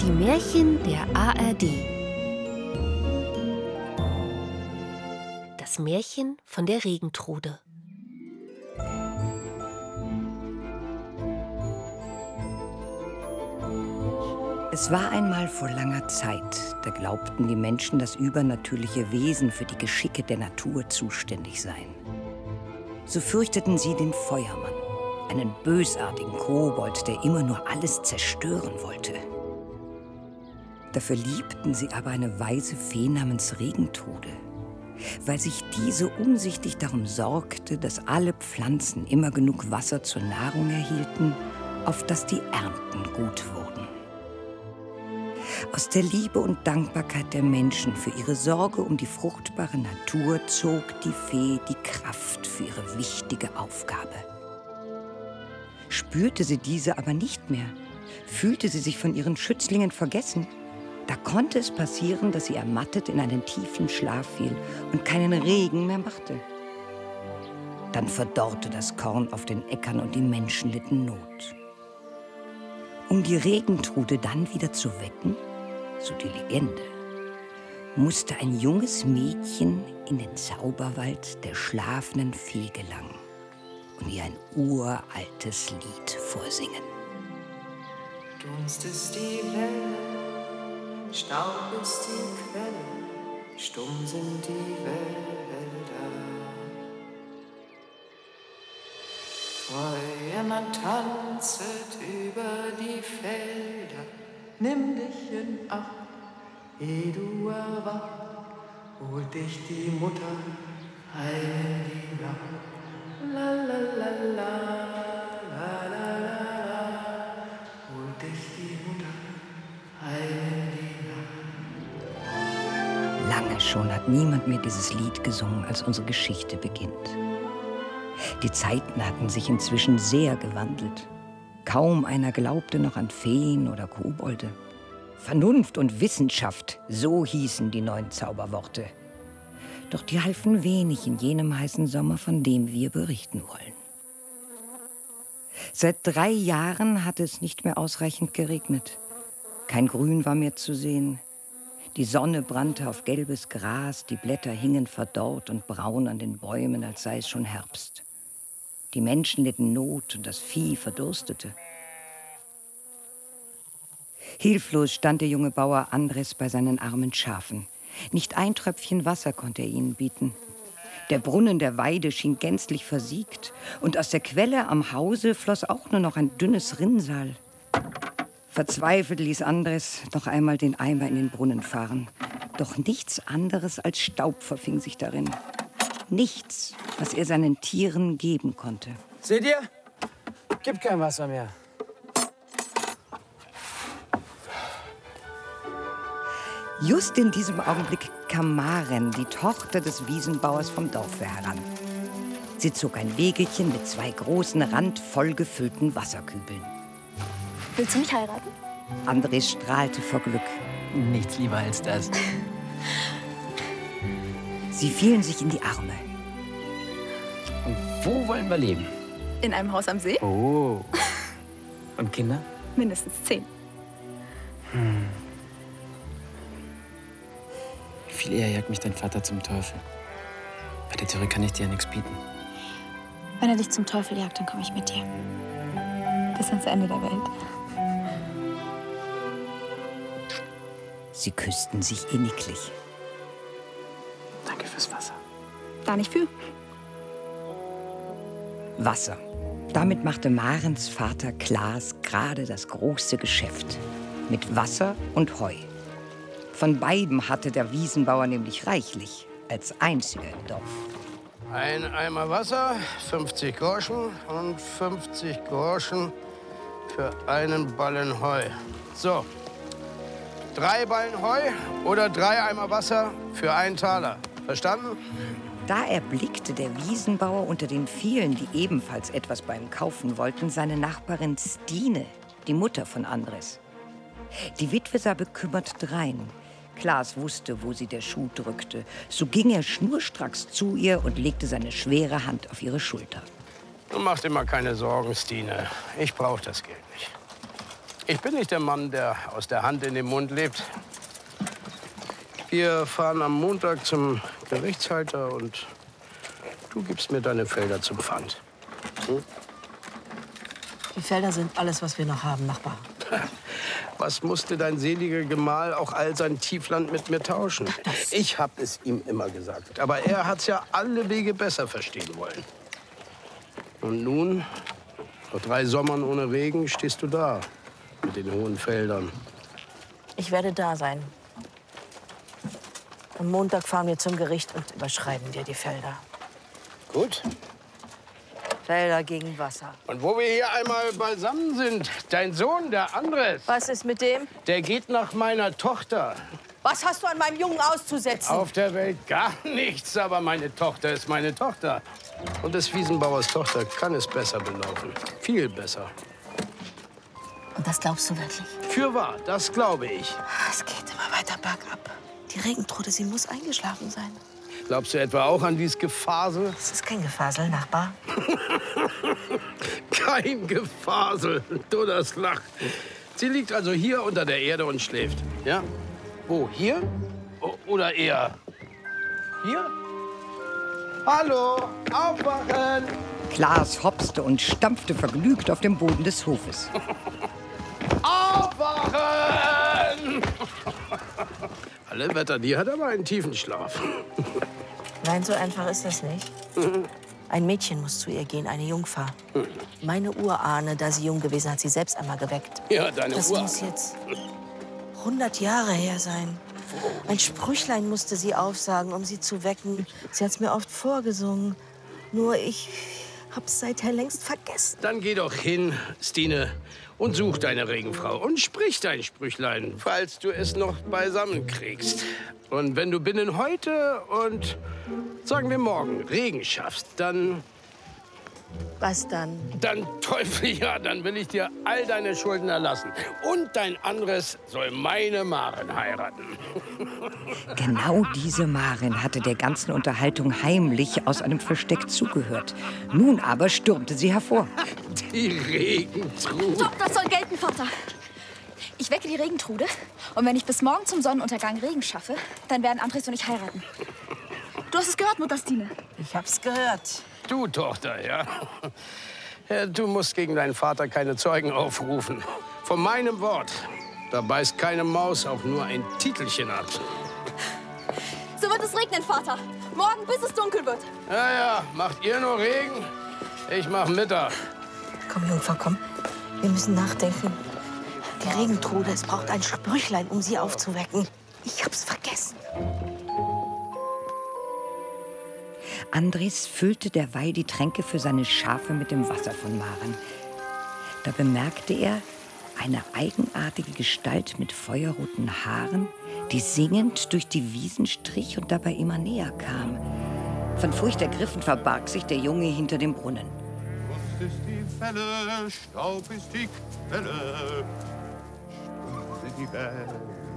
Die Märchen der ARD. Das Märchen von der Regentrude. Es war einmal vor langer Zeit, da glaubten die Menschen, dass übernatürliche Wesen für die Geschicke der Natur zuständig seien. So fürchteten sie den Feuermann, einen bösartigen Kobold, der immer nur alles zerstören wollte. Dafür liebten sie aber eine weise Fee namens Regentrude, weil sich diese umsichtig darum sorgte, dass alle Pflanzen immer genug Wasser zur Nahrung erhielten, auf dass die Ernten gut wurden. Aus der Liebe und Dankbarkeit der Menschen für ihre Sorge um die fruchtbare Natur zog die Fee die Kraft für ihre wichtige Aufgabe. Spürte sie diese aber nicht mehr, fühlte sie sich von ihren Schützlingen vergessen, da konnte es passieren, dass sie ermattet in einen tiefen Schlaf fiel und keinen Regen mehr machte. Dann verdorrte das Korn auf den Äckern und die Menschen litten Not. Um die Regentrude dann wieder zu wecken, so die Legende, musste ein junges Mädchen in den Zauberwald der schlafenden Fee gelangen und ihr ein uraltes Lied vorsingen. Dunst ist die Welle, Staub ist die Quelle, stumm sind die Wälder. Feuermann tanzet über die Felder, nimm dich in Acht, ehe du erwacht, holt dich die Mutter heim in die Nacht. La la la la, la la la la, holt dich die Mutter heim in die Nacht. Lange schon hat niemand mehr dieses Lied gesungen, als unsere Geschichte beginnt. Die Zeiten hatten sich inzwischen sehr gewandelt. Kaum einer glaubte noch an Feen oder Kobolde. Vernunft und Wissenschaft, so hießen die neuen Zauberworte. Doch die halfen wenig in jenem heißen Sommer, von dem wir berichten wollen. Seit 3 Jahren hatte es nicht mehr ausreichend geregnet. Kein Grün war mehr zu sehen. Die Sonne brannte auf gelbes Gras, die Blätter hingen verdorrt und braun an den Bäumen, als sei es schon Herbst. Die Menschen litten Not und das Vieh verdurstete. Hilflos stand der junge Bauer Andres bei seinen armen Schafen. Nicht ein Tröpfchen Wasser konnte er ihnen bieten. Der Brunnen der Weide schien gänzlich versiegt und aus der Quelle am Hause floss auch nur noch ein dünnes Rinnsal. Verzweifelt ließ Andres noch einmal den Eimer in den Brunnen fahren. Doch nichts anderes als Staub verfing sich darin. Nichts, was er seinen Tieren geben konnte. Seht ihr? Gibt kein Wasser mehr. Just in diesem Augenblick kam Maren, die Tochter des Wiesenbauers vom Dorfe, heran. Sie zog ein Wägelchen mit 2 großen, randvoll gefüllten Wasserkübeln. Willst du mich heiraten? Andres strahlte vor Glück. Nichts lieber als das. Sie fielen sich in die Arme. Und wo wollen wir leben? In einem Haus am See? Oh. Und Kinder? Mindestens 10. Viel eher jagt mich dein Vater zum Teufel. Bei der Türe kann ich dir ja nichts bieten. Wenn er dich zum Teufel jagt, dann komme ich mit dir. Bis ans Ende der Welt. Sie küssten sich inniglich. Danke fürs Wasser. Da nicht für. Wasser. Damit machte Marens Vater Klaas gerade das große Geschäft. Mit Wasser und Heu. Von beidem hatte der Wiesenbauer nämlich reichlich, als einziger im Dorf. Ein Eimer Wasser, 50 Groschen und 50 Groschen für einen Ballen Heu. So, 3 Ballen Heu oder 3 Eimer Wasser für 1 Taler. Verstanden? Da erblickte der Wiesenbauer unter den vielen, die ebenfalls etwas bei ihm kaufen wollten, seine Nachbarin Stine, die Mutter von Andres. Die Witwe sah bekümmert drein. Klaas wusste, wo sie der Schuh drückte. So ging er schnurstracks zu ihr und legte seine schwere Hand auf ihre Schulter. Du machst dir mal keine Sorgen, Stine. Ich brauche das Geld nicht. Ich bin nicht der Mann, der aus der Hand in den Mund lebt. Wir fahren am Montag zum Gerichtshalter und du gibst mir deine Felder zum Pfand. Hm? Die Felder sind alles, was wir noch haben, Nachbar. Was musste dein seliger Gemahl auch all sein Tiefland mit mir tauschen? Ich hab es ihm immer gesagt. Aber er hat's ja alle Wege besser verstehen wollen. Und nun, nach 3 Sommern ohne Regen, stehst du da mit den hohen Feldern. Ich werde da sein. Am Montag fahren wir zum Gericht und überschreiben dir die Felder. Gut. Felder gegen Wasser. Und wo wir hier einmal beisammen sind, dein Sohn, der Andres. Was ist mit dem? Der geht nach meiner Tochter. Was hast du an meinem Jungen auszusetzen? Auf der Welt gar nichts, aber meine Tochter ist meine Tochter. Und des Wiesenbauers Tochter kann es besser belaufen. Viel besser. Und das glaubst du wirklich? Fürwahr, das glaube ich. Es geht immer weiter bergab. Die Regentrude, sie muss eingeschlafen sein. Glaubst du etwa auch an dieses Gefasel? Das ist kein Gefasel, Nachbar. Kein Gefasel, du das lacht. Sie liegt also hier unter der Erde und schläft, ja? Wo, hier? Oder eher hier? Hallo, aufwachen! Klaas hopste und stampfte vergnügt auf dem Boden des Hofes. Aufwachen! Alle Wetter, die hat aber einen tiefen Schlaf. Nein, so einfach ist das nicht. Ein Mädchen muss zu ihr gehen, eine Jungfer. Meine Urahne, da sie jung gewesen, hat sie selbst einmal geweckt. Ja, deine Das Urahne. muss jetzt 100 Jahre her sein. Ein Sprüchlein musste sie aufsagen, um sie zu wecken. Sie hat's mir oft vorgesungen. Nur ich hab's seither längst vergessen. Dann geh doch hin, Stine, und such deine Regenfrau und sprich dein Sprüchlein, falls du es noch beisammen kriegst. Und wenn du binnen heute und, sagen wir morgen, Regen schaffst, dann... Was dann? Dann, Teufel, ja, dann will ich dir all deine Schulden erlassen. Und dein Andres soll meine Maren heiraten. Genau diese Maren hatte der ganzen Unterhaltung heimlich aus einem Versteck zugehört. Nun aber stürmte sie hervor. Die Regentrude. Stopp, das soll gelten, Vater. Ich wecke die Regentrude und wenn ich bis morgen zum Sonnenuntergang Regen schaffe, dann werden Andres und ich heiraten. Du hast es gehört, Mutter Stine. Ich hab's gehört. Du, Tochter, ja. Ja, du musst gegen deinen Vater keine Zeugen aufrufen. Von meinem Wort. Da beißt keine Maus auch nur ein Titelchen ab. So wird es regnen, Vater. Morgen, bis es dunkel wird. Ja, ja, macht ihr nur Regen? Ich mach Mittag. Komm, Jungfer, komm. Wir müssen nachdenken. Die Regentrude, es braucht ein Sprüchlein, um sie aufzuwecken. Ich hab's vergessen. Andres füllte derweil die Tränke für seine Schafe mit dem Wasser von Maren. Da bemerkte er eine eigenartige Gestalt mit feuerroten Haaren, die singend durch die Wiesen strich und dabei immer näher kam. Von Furcht ergriffen verbarg sich der Junge hinter dem Brunnen. Luft ist die Felle, Staub ist die Quelle, stumm sind die Wälder.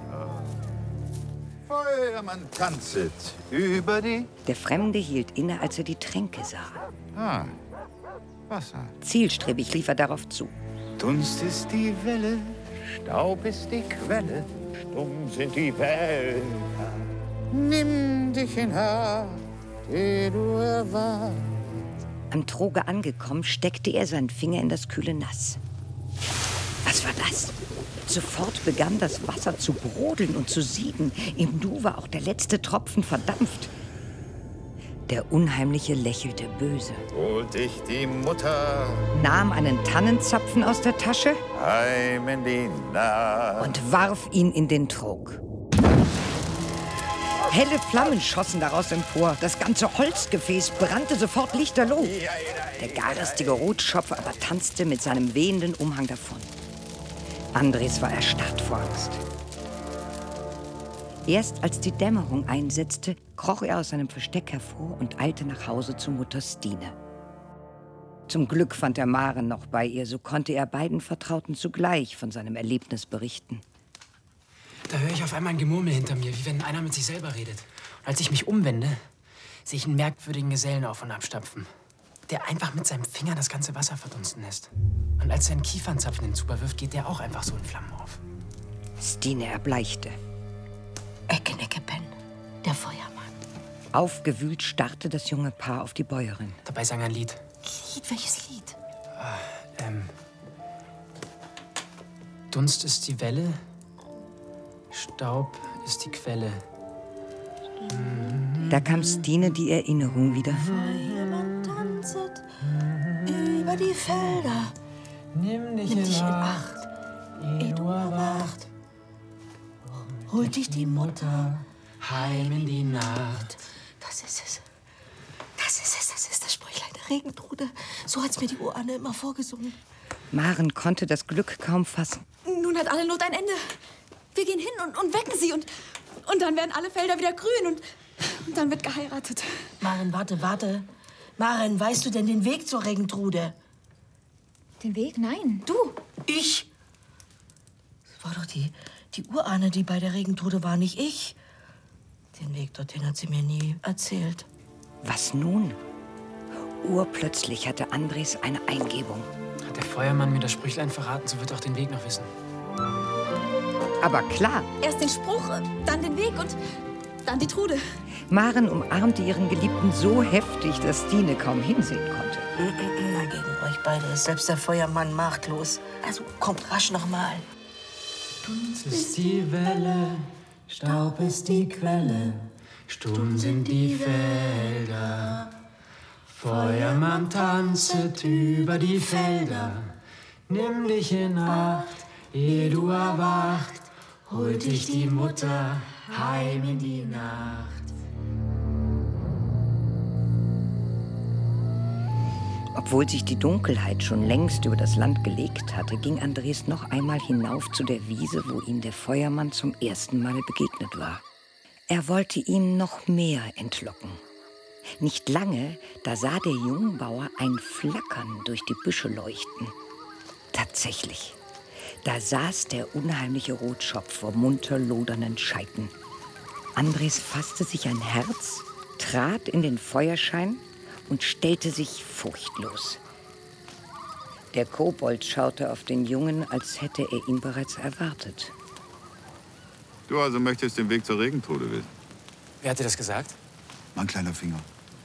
Feuermann tanzet über die... Der Fremde hielt inne, als er die Tränke sah. Ah, Wasser. Zielstrebig lief er darauf zu. Dunst ist die Welle, Staub ist die Quelle, stumm sind die Wälder. Nimm dich in Haar, die du erwartest. Am Troge angekommen, steckte er seinen Finger in das kühle Nass. Was war das? Sofort begann das Wasser zu brodeln und zu sieden. Im Nu war auch der letzte Tropfen verdampft. Der Unheimliche lächelte böse, Holt dich die Mutter nahm einen Tannenzapfen aus der Tasche heim in die Nacht. und warf ihn in den Trog. Helle Flammen schossen daraus empor. Das ganze Holzgefäß brannte sofort lichterloh. Der garstige Rotschopf aber tanzte mit seinem wehenden Umhang davon. Andres war erstarrt vor Angst. Erst als die Dämmerung einsetzte, kroch er aus seinem Versteck hervor und eilte nach Hause zu Mutter Stine. Zum Glück fand er Maren noch bei ihr, so konnte er beiden Vertrauten zugleich von seinem Erlebnis berichten. Da höre ich auf einmal ein Gemurmel hinter mir, wie wenn einer mit sich selber redet. Und als ich mich umwende, sehe ich einen merkwürdigen Gesellen auf- und abstapfen. der einfach mit seinem Finger das ganze Wasser verdunsten lässt. Und als er einen Kiefernzapfen hinzuberwirft, geht der auch einfach so in Flammen auf. Stine erbleichte. Eckeneckepen, der Feuermann. Aufgewühlt starrte das junge Paar auf die Bäuerin. Dabei sang er ein Lied. Lied? Welches Lied? Dunst ist die Welle, Staub ist die Quelle. Da kam Stine die Erinnerung wieder. Jemand tanzet über die Felder. Nimm dich in Acht, ehe du erwacht. Holt dich die Mutter heim in die Nacht. Das ist es. Das ist das Sprüchlein der Regentrude. So hat's mir die Urahne immer vorgesungen. Maren konnte das Glück kaum fassen. Nun hat alle Not ein Ende. Wir gehen hin und wecken sie und dann werden alle Felder wieder grün und dann wird geheiratet. Maren, warte. Maren, weißt du denn den Weg zur Regentrude? Den Weg? Nein, du. Ich? Das war doch die Urahne, die bei der Regentrude war, nicht ich. Den Weg dorthin hat sie mir nie erzählt. Was nun? Urplötzlich hatte Andres eine Eingebung. Hat der Feuermann mir das Sprüchlein verraten, so wird er auch den Weg noch wissen. Aber klar. Erst den Spruch, dann den Weg und dann die Trude. Maren umarmte ihren Geliebten so heftig, dass Stine kaum hinsehen konnte. Na, gegen euch beide ist selbst der Feuermann machtlos. Also kommt rasch noch mal. Dunst ist die Welle, Staub ist die Quelle, stumm sind die Felder. Feuermann tanzet über die Felder, nimm dich in Acht, ehe du erwacht, holt dich die Mutter heim in die Nacht. Obwohl sich die Dunkelheit schon längst über das Land gelegt hatte, ging Andres noch einmal hinauf zu der Wiese, wo ihm der Feuermann zum ersten Mal begegnet war. Er wollte ihm noch mehr entlocken. Nicht lange, da sah der Jungbauer ein Flackern durch die Büsche leuchten. Tatsächlich, da saß der unheimliche Rotschopf vor munter lodernden Scheiten. Andres fasste sich ein Herz, trat in den Feuerschein und stellte sich furchtlos. Der Kobold schaute auf den Jungen, als hätte er ihn bereits erwartet. Du also möchtest den Weg zur Regentrude wissen? Wer hat dir das gesagt? Mein kleiner Finger.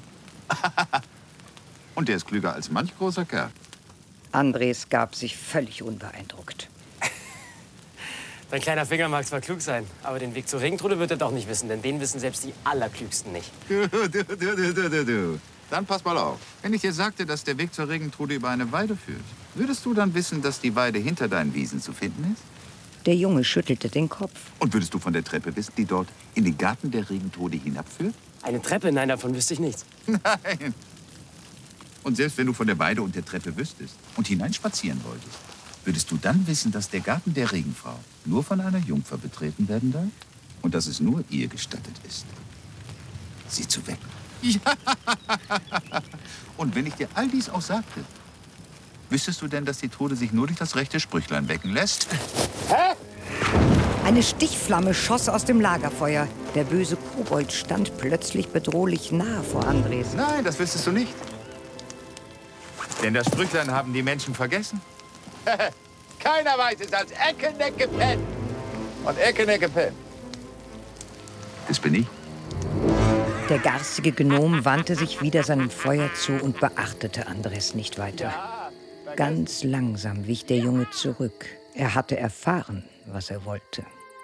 Und der ist klüger als manch großer Kerl. Andres gab sich völlig unbeeindruckt. Dein kleiner Finger mag zwar klug sein, aber den Weg zur Regentrude wird er doch nicht wissen, denn den wissen selbst die Allerklügsten nicht. Du. Dann pass mal auf. Wenn ich dir sagte, dass der Weg zur Regentrude über eine Weide führt, würdest du dann wissen, dass die Weide hinter deinen Wiesen zu finden ist? Der Junge schüttelte den Kopf. Und würdest du von der Treppe wissen, die dort in den Garten der Regentrude hinabführt? Eine Treppe? Nein, davon wüsste ich nichts. Nein. Und selbst wenn du von der Weide und der Treppe wüsstest und hineinspazieren wolltest, würdest du dann wissen, dass der Garten der Regenfrau nur von einer Jungfer betreten werden darf? Und dass es nur ihr gestattet ist, sie zu wecken. Ja. Und wenn ich dir all dies auch sagte, wüsstest du denn, dass die Trude sich nur durch das rechte Sprüchlein wecken lässt? Hä? Eine Stichflamme schoss aus dem Lagerfeuer. Der böse Kobold stand plötzlich bedrohlich nahe vor Andres. Nein, das wüsstest du nicht. Denn das Sprüchlein haben die Menschen vergessen. Keiner weiß es als Eckeneckepen. Und Eckeneckepen. Das bin ich. Der garstige Gnom wandte sich wieder seinem Feuer zu und beachtete Andres nicht weiter. Ganz langsam wich der Junge zurück. Er hatte erfahren, was er wollte.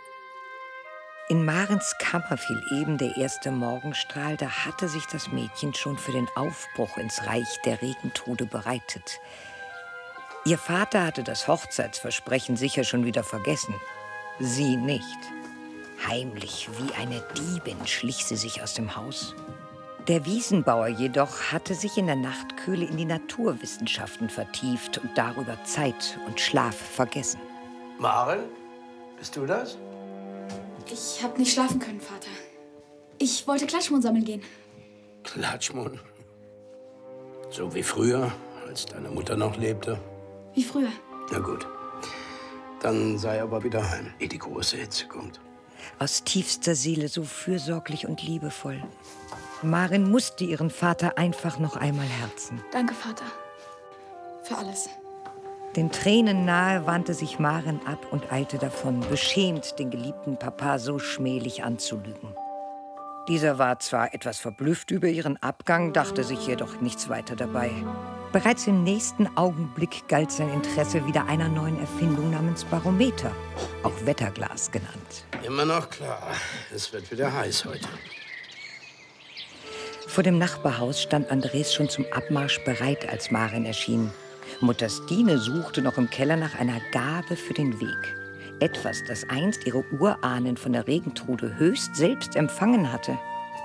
In Marens Kammer fiel eben der erste Morgenstrahl, da hatte sich das Mädchen schon für den Aufbruch ins Reich der Regentrude bereitet. Ihr Vater hatte das Hochzeitsversprechen sicher schon wieder vergessen. Sie nicht. Heimlich wie eine Diebin schlich sie sich aus dem Haus. Der Wiesenbauer jedoch hatte sich in der Nachtkühle in die Naturwissenschaften vertieft und darüber Zeit und Schlaf vergessen. Maren, bist du das? Ich habe nicht schlafen können, Vater. Ich wollte Klatschmohn sammeln gehen. Klatschmohn? So wie früher, als deine Mutter noch lebte? Wie früher. Na gut. Dann sei aber wieder heim, ehe die große Hitze kommt. Aus tiefster Seele so fürsorglich und liebevoll. Maren musste ihren Vater einfach noch einmal herzen. Danke, Vater. Für alles. Den Tränen nahe wandte sich Maren ab und eilte davon, beschämt, den geliebten Papa so schmählich anzulügen. Dieser war zwar etwas verblüfft über ihren Abgang, dachte sich jedoch nichts weiter dabei. Bereits im nächsten Augenblick galt sein Interesse wieder einer neuen Erfindung namens Barometer, auch Wetterglas genannt. Immer noch klar, es wird wieder heiß heute. Vor dem Nachbarhaus stand Andres schon zum Abmarsch bereit, als Maren erschien. Mutter Stine suchte noch im Keller nach einer Gabe für den Weg. Etwas, das einst ihre Urahnen von der Regentrude höchst selbst empfangen hatte.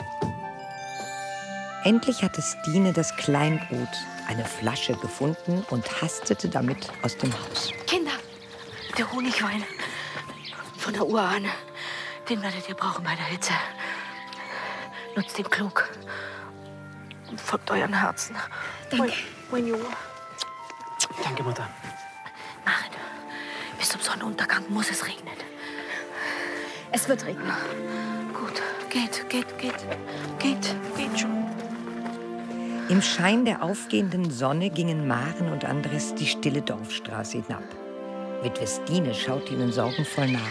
Endlich hatte Stine das Kleinod, eine Flasche, gefunden und hastete damit aus dem Haus. Kinder, der Honigwein von der Urahne, den werdet ihr brauchen bei der Hitze. Nutzt ihn klug und folgt euren Herzen. Danke. Mein Junge. Danke, Mutter. Maren, bis zum Sonnenuntergang muss es regnen. Es wird regnen. Gut, geht schon. Im Schein der aufgehenden Sonne gingen Maren und Andres die stille Dorfstraße hinab. Witwe Stine schaute ihnen sorgenvoll nach.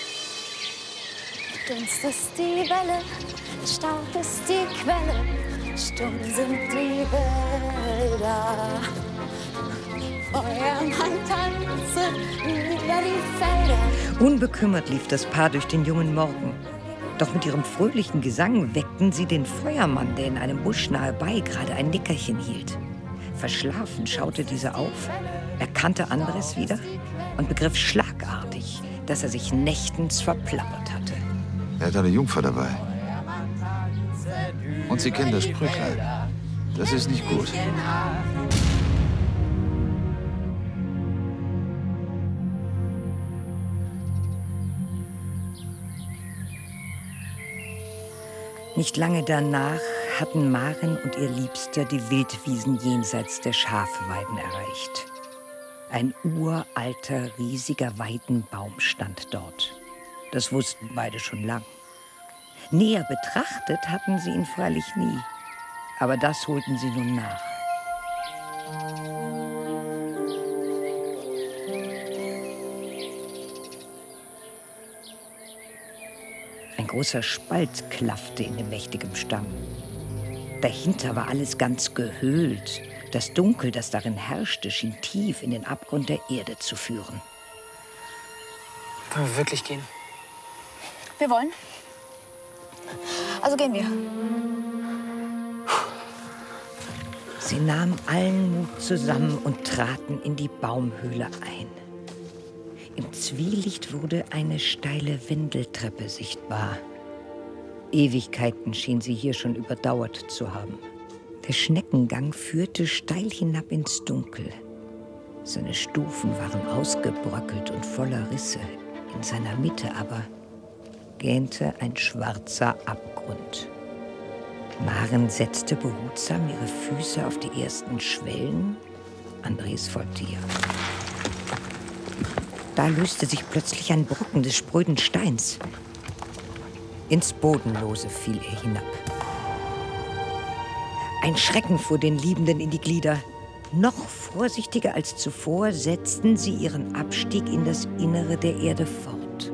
Dunst ist die Welle, Staub ist die Quelle, stumm sind die Wälder. Feuermann tanze über die Felder. Unbekümmert lief das Paar durch den jungen Morgen. Doch mit ihrem fröhlichen Gesang weckten sie den Feuermann, der in einem Busch nahe bei gerade ein Nickerchen hielt. Verschlafen schaute dieser auf, erkannte Andres wieder und begriff schlagartig, dass er sich nächtens verplappert hatte. Er hat eine Jungfer dabei. Und sie kennen das Sprüchlein. Das ist nicht gut. Nicht lange danach hatten Maren und ihr Liebster die Wildwiesen jenseits der Schafweiden erreicht. Ein uralter, riesiger Weidenbaum stand dort. Das wussten beide schon lang. Näher betrachtet hatten sie ihn freilich nie. Aber das holten sie nun nach. Ein großer Spalt klaffte in dem mächtigen Stamm. Dahinter war alles ganz gehöhlt. Das Dunkel, das darin herrschte, schien tief in den Abgrund der Erde zu führen. Wollen wir wirklich gehen? Wir wollen. Also gehen wir. Sie nahmen allen Mut zusammen und traten in die Baumhöhle ein. Im Zwielicht wurde eine steile Wendeltreppe sichtbar. Ewigkeiten schien sie hier schon überdauert zu haben. Der Schneckengang führte steil hinab ins Dunkel. Seine Stufen waren ausgebröckelt und voller Risse. In seiner Mitte aber gähnte ein schwarzer Abgrund. Maren setzte behutsam ihre Füße auf die ersten Schwellen. Andres folgte ihr. Da löste sich plötzlich ein Brocken des spröden Steins. Ins Bodenlose fiel er hinab. Ein Schrecken fuhr den Liebenden in die Glieder. Noch vorsichtiger als zuvor setzten sie ihren Abstieg in das Innere der Erde fort.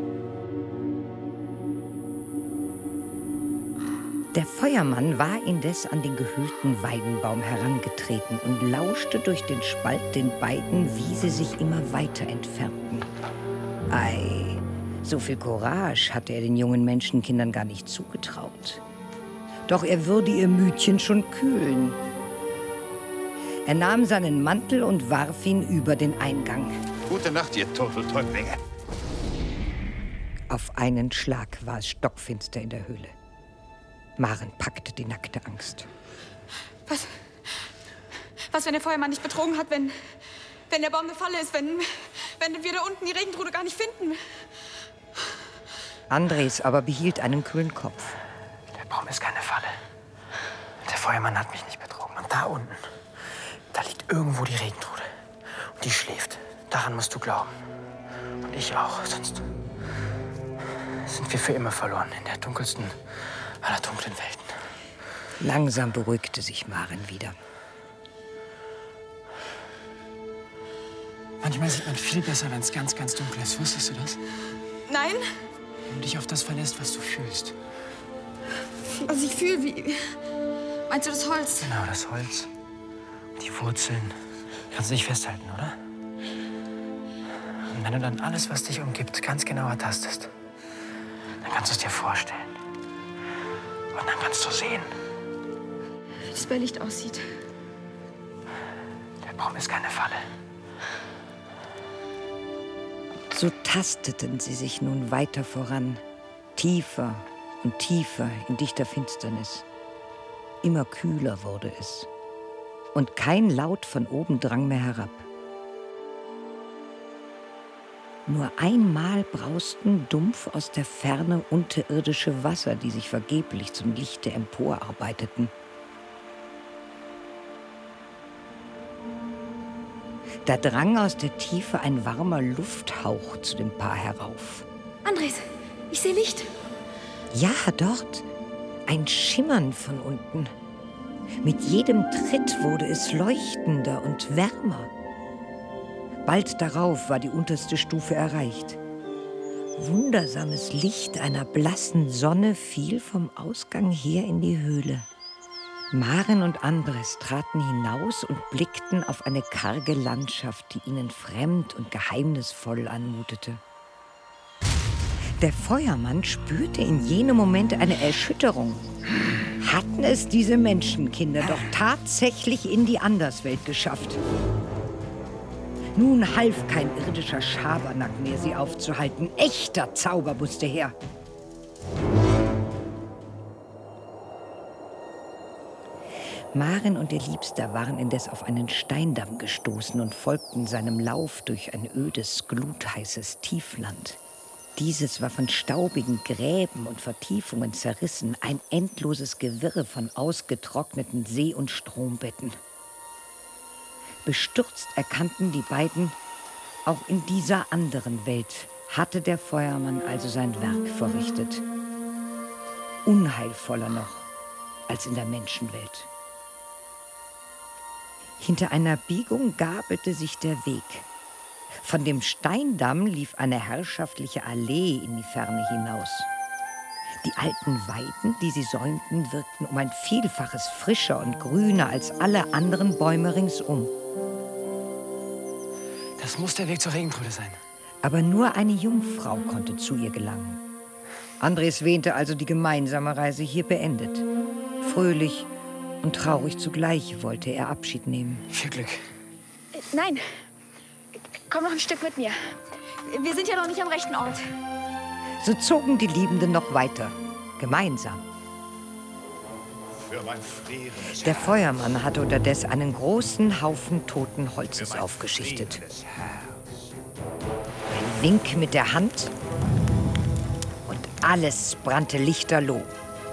Der Feuermann war indes an den gehöhlten Weidenbaum herangetreten und lauschte durch den Spalt den beiden, wie sie sich immer weiter entfernten. Ei, so viel Courage hatte er den jungen Menschenkindern gar nicht zugetraut. Doch er würde ihr Mütchen schon kühlen. Er nahm seinen Mantel und warf ihn über den Eingang. Gute Nacht, ihr Turteltäublinge. Auf einen Schlag war es stockfinster in der Höhle. Maren packte die nackte Angst. Was, wenn der Feuermann nicht betrogen hat, wenn der Baum eine Falle ist, wenn wir da unten die Regentrude gar nicht finden? Andres aber behielt einen kühlen Kopf. Der Baum ist keine Falle. Der Feuermann hat mich nicht betrogen. Und da unten, da liegt irgendwo die Regentrude. Und die schläft. Daran musst du glauben. Und ich auch, sonst sind wir für immer verloren in der dunkelsten aller dunklen Welten. Langsam beruhigte sich Maren wieder. Manchmal sieht man viel besser, wenn es ganz, ganz dunkel ist. Wusstest du das? Nein. Wenn du dich auf das verlässt, was du fühlst. Also ich fühle wie... Meinst du das Holz? Genau, das Holz. Die Wurzeln. Kannst du nicht festhalten, oder? Und wenn du dann alles, was dich umgibt, ganz genau ertastest, dann kannst du es dir vorstellen. Und dann kannst du sehen. Wie das bei Licht aussieht. Der Baum ist keine Falle. So tasteten sie sich nun weiter voran, tiefer und tiefer in dichter Finsternis. Immer kühler wurde es. Und kein Laut von oben drang mehr herab. Nur einmal brausten dumpf aus der Ferne unterirdische Wasser, die sich vergeblich zum Lichte emporarbeiteten. Da drang aus der Tiefe ein warmer Lufthauch zu dem Paar herauf. Andres, ich sehe Licht. Ja, dort. Ein Schimmern von unten. Mit jedem Tritt wurde es leuchtender und wärmer. Bald darauf war die unterste Stufe erreicht. Wundersames Licht einer blassen Sonne fiel vom Ausgang her in die Höhle. Maren und Andres traten hinaus und blickten auf eine karge Landschaft, die ihnen fremd und geheimnisvoll anmutete. Der Feuermann spürte in jenem Moment eine Erschütterung. Hatten es diese Menschenkinder doch tatsächlich in die Anderswelt geschafft? Nun half kein irdischer Schabernack mehr, sie aufzuhalten. Echter Zauber musste her. Maren und ihr Liebster waren indes auf einen Steindamm gestoßen und folgten seinem Lauf durch ein ödes, glutheißes Tiefland. Dieses war von staubigen Gräben und Vertiefungen zerrissen, ein endloses Gewirr von ausgetrockneten See- und Strombetten. Bestürzt erkannten die beiden, auch in dieser anderen Welt hatte der Feuermann also sein Werk verrichtet. Unheilvoller noch als in der Menschenwelt. Hinter einer Biegung gabelte sich der Weg. Von dem Steindamm lief eine herrschaftliche Allee in die Ferne hinaus. Die alten Weiden, die sie säumten, wirkten um ein Vielfaches frischer und grüner als alle anderen Bäume ringsum. Das muss der Weg zur Regentrude sein. Aber nur eine Jungfrau konnte zu ihr gelangen. Andres wähnte also die gemeinsame Reise hier beendet. Fröhlich und traurig zugleich wollte er Abschied nehmen. Viel Glück. Nein. Komm noch ein Stück mit mir. Wir sind ja noch nicht am rechten Ort. So zogen die Liebenden noch weiter, gemeinsam. Der Feuermann hatte unterdessen einen großen Haufen toten Holzes aufgeschichtet. Ein Wink mit der Hand und alles brannte lichterloh.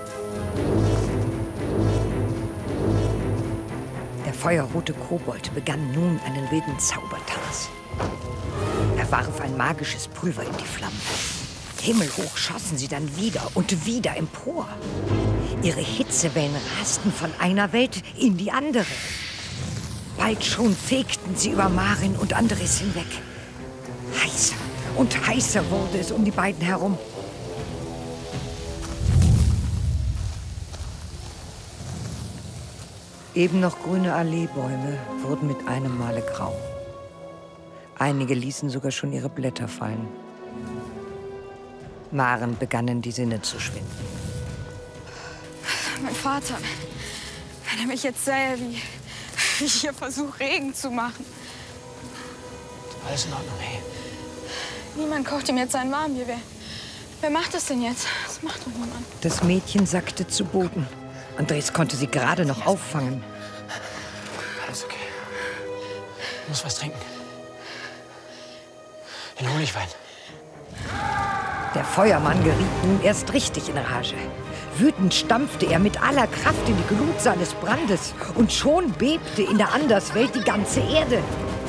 Der feuerrote Kobold begann nun einen wilden Zaubertanz. Er warf ein magisches Pulver in die Flammen. Himmelhoch schossen sie dann wieder und wieder empor. Ihre Hitzewellen rasten von einer Welt in die andere. Bald schon fegten sie über Maren und Andres hinweg. Heißer und heißer wurde es um die beiden herum. Eben noch grüne Alleebäume wurden mit einem Male grau. Einige ließen sogar schon ihre Blätter fallen. Maren begannen die Sinne zu schwinden. Mein Vater, wenn er mich jetzt sähe, wie ich hier versuche, Regen zu machen. Alles in Ordnung, hey. Niemand kocht ihm jetzt sein Warmbier. Wer macht das denn jetzt? Das macht doch niemand. Das Mädchen sackte zu Boden. Andres konnte sie gerade noch auffangen. Alles okay. Du musst was trinken. Den Honigwein. Der Feuermann geriet nun erst richtig in Rage. Wütend stampfte er mit aller Kraft in die Glut seines Brandes. Und schon bebte in der Anderswelt die ganze Erde.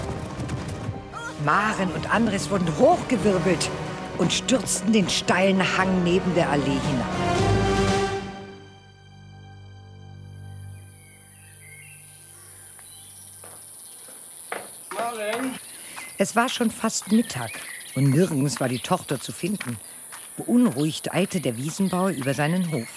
Maren und Andres wurden hochgewirbelt und stürzten den steilen Hang neben der Allee hinab. Es war schon fast Mittag und nirgends war die Tochter zu finden. Beunruhigt eilte der Wiesenbauer über seinen Hof.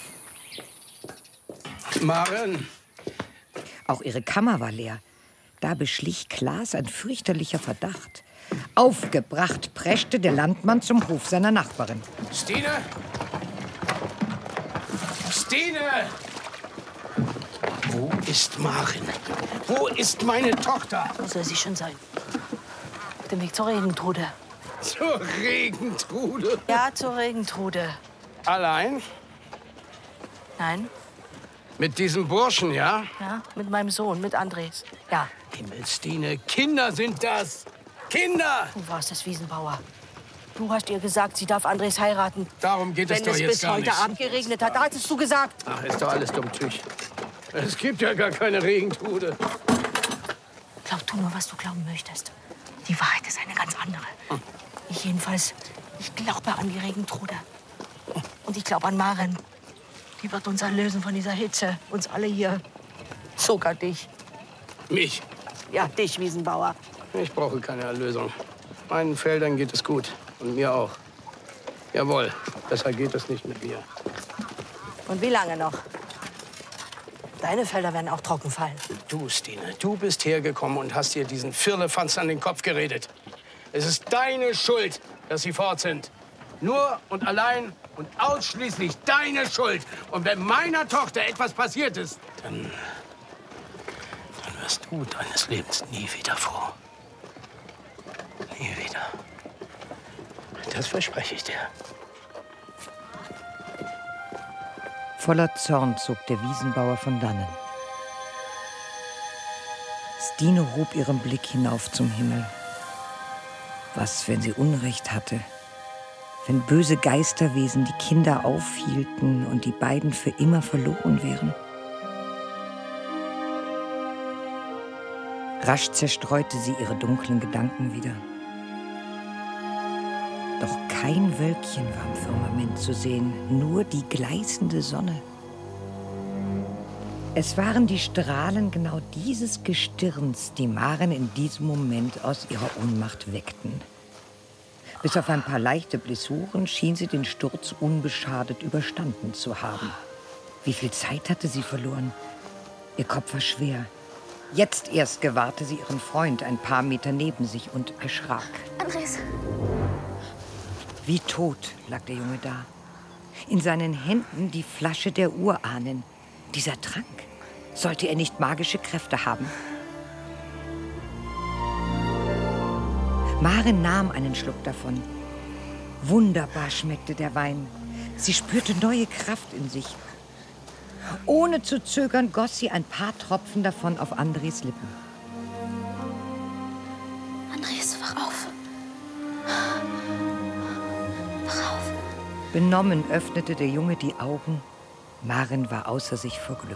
Maren! Auch ihre Kammer war leer. Da beschlich Klaas ein fürchterlicher Verdacht. Aufgebracht preschte der Landmann zum Hof seiner Nachbarin. Stine! Stine! Wo ist Maren? Wo ist meine Tochter? Wo soll sie schon sein? Auf dem Weg zur Regentrude. Zur Regentrude? Ja, zur Regentrude. Allein? Nein? Mit diesem Burschen, ja? Ja, mit meinem Sohn, mit Andres. Ja. Himmel, Stine, Kinder sind das! Kinder! Du warst es, Wiesenbauer. Du hast ihr gesagt, sie darf Andres heiraten. Darum geht es doch jetzt gar nicht. Wenn es bis heute Abend geregnet hat, da hattest du gesagt. Ach, ist doch alles dummtüch. Es gibt ja gar keine Regentrude. Glaub du nur, was du glauben möchtest. Die Wahrheit ist eine ganz andere. Ich jedenfalls, ich glaube an die Regentrude. Und ich glaube an Maren. Die wird uns erlösen von dieser Hitze. Uns alle hier. Sogar dich. Mich? Ja, dich, Wiesenbauer. Ich brauche keine Erlösung. Meinen Feldern geht es gut. Und mir auch. Jawohl, besser geht es nicht mit mir. Und wie lange noch? Deine Felder werden auch trocken fallen. Du, Stine, du bist hergekommen und hast dir diesen Firlefanz an den Kopf geredet. Es ist deine Schuld, dass sie fort sind. Nur und allein und ausschließlich deine Schuld. Und wenn meiner Tochter etwas passiert ist, dann wirst du deines Lebens nie wieder froh. Nie wieder. Das verspreche ich dir. Voller Zorn zog der Wiesenbauer von dannen. Stine hob ihren Blick hinauf zum Himmel. Was, wenn sie Unrecht hatte? Wenn böse Geisterwesen die Kinder aufhielten und die beiden für immer verloren wären? Rasch zerstreute sie ihre dunklen Gedanken wieder. Doch kein Wölkchen war im Firmament zu sehen, nur die gleißende Sonne. Es waren die Strahlen genau dieses Gestirns, die Maren in diesem Moment aus ihrer Ohnmacht weckten. Bis auf ein paar leichte Blessuren schien sie den Sturz unbeschadet überstanden zu haben. Wie viel Zeit hatte sie verloren? Ihr Kopf war schwer. Jetzt erst gewahrte sie ihren Freund ein paar Meter neben sich und erschrak. Andres! Wie tot lag der Junge da. In seinen Händen die Flasche der Urahnen. Dieser Trank, sollte er nicht magische Kräfte haben? Maren nahm einen Schluck davon. Wunderbar schmeckte der Wein. Sie spürte neue Kraft in sich. Ohne zu zögern goss sie ein paar Tropfen davon auf Andres Lippen. Andres, wach auf. Wach auf. Benommen öffnete der Junge die Augen. Maren war außer sich vor Glück.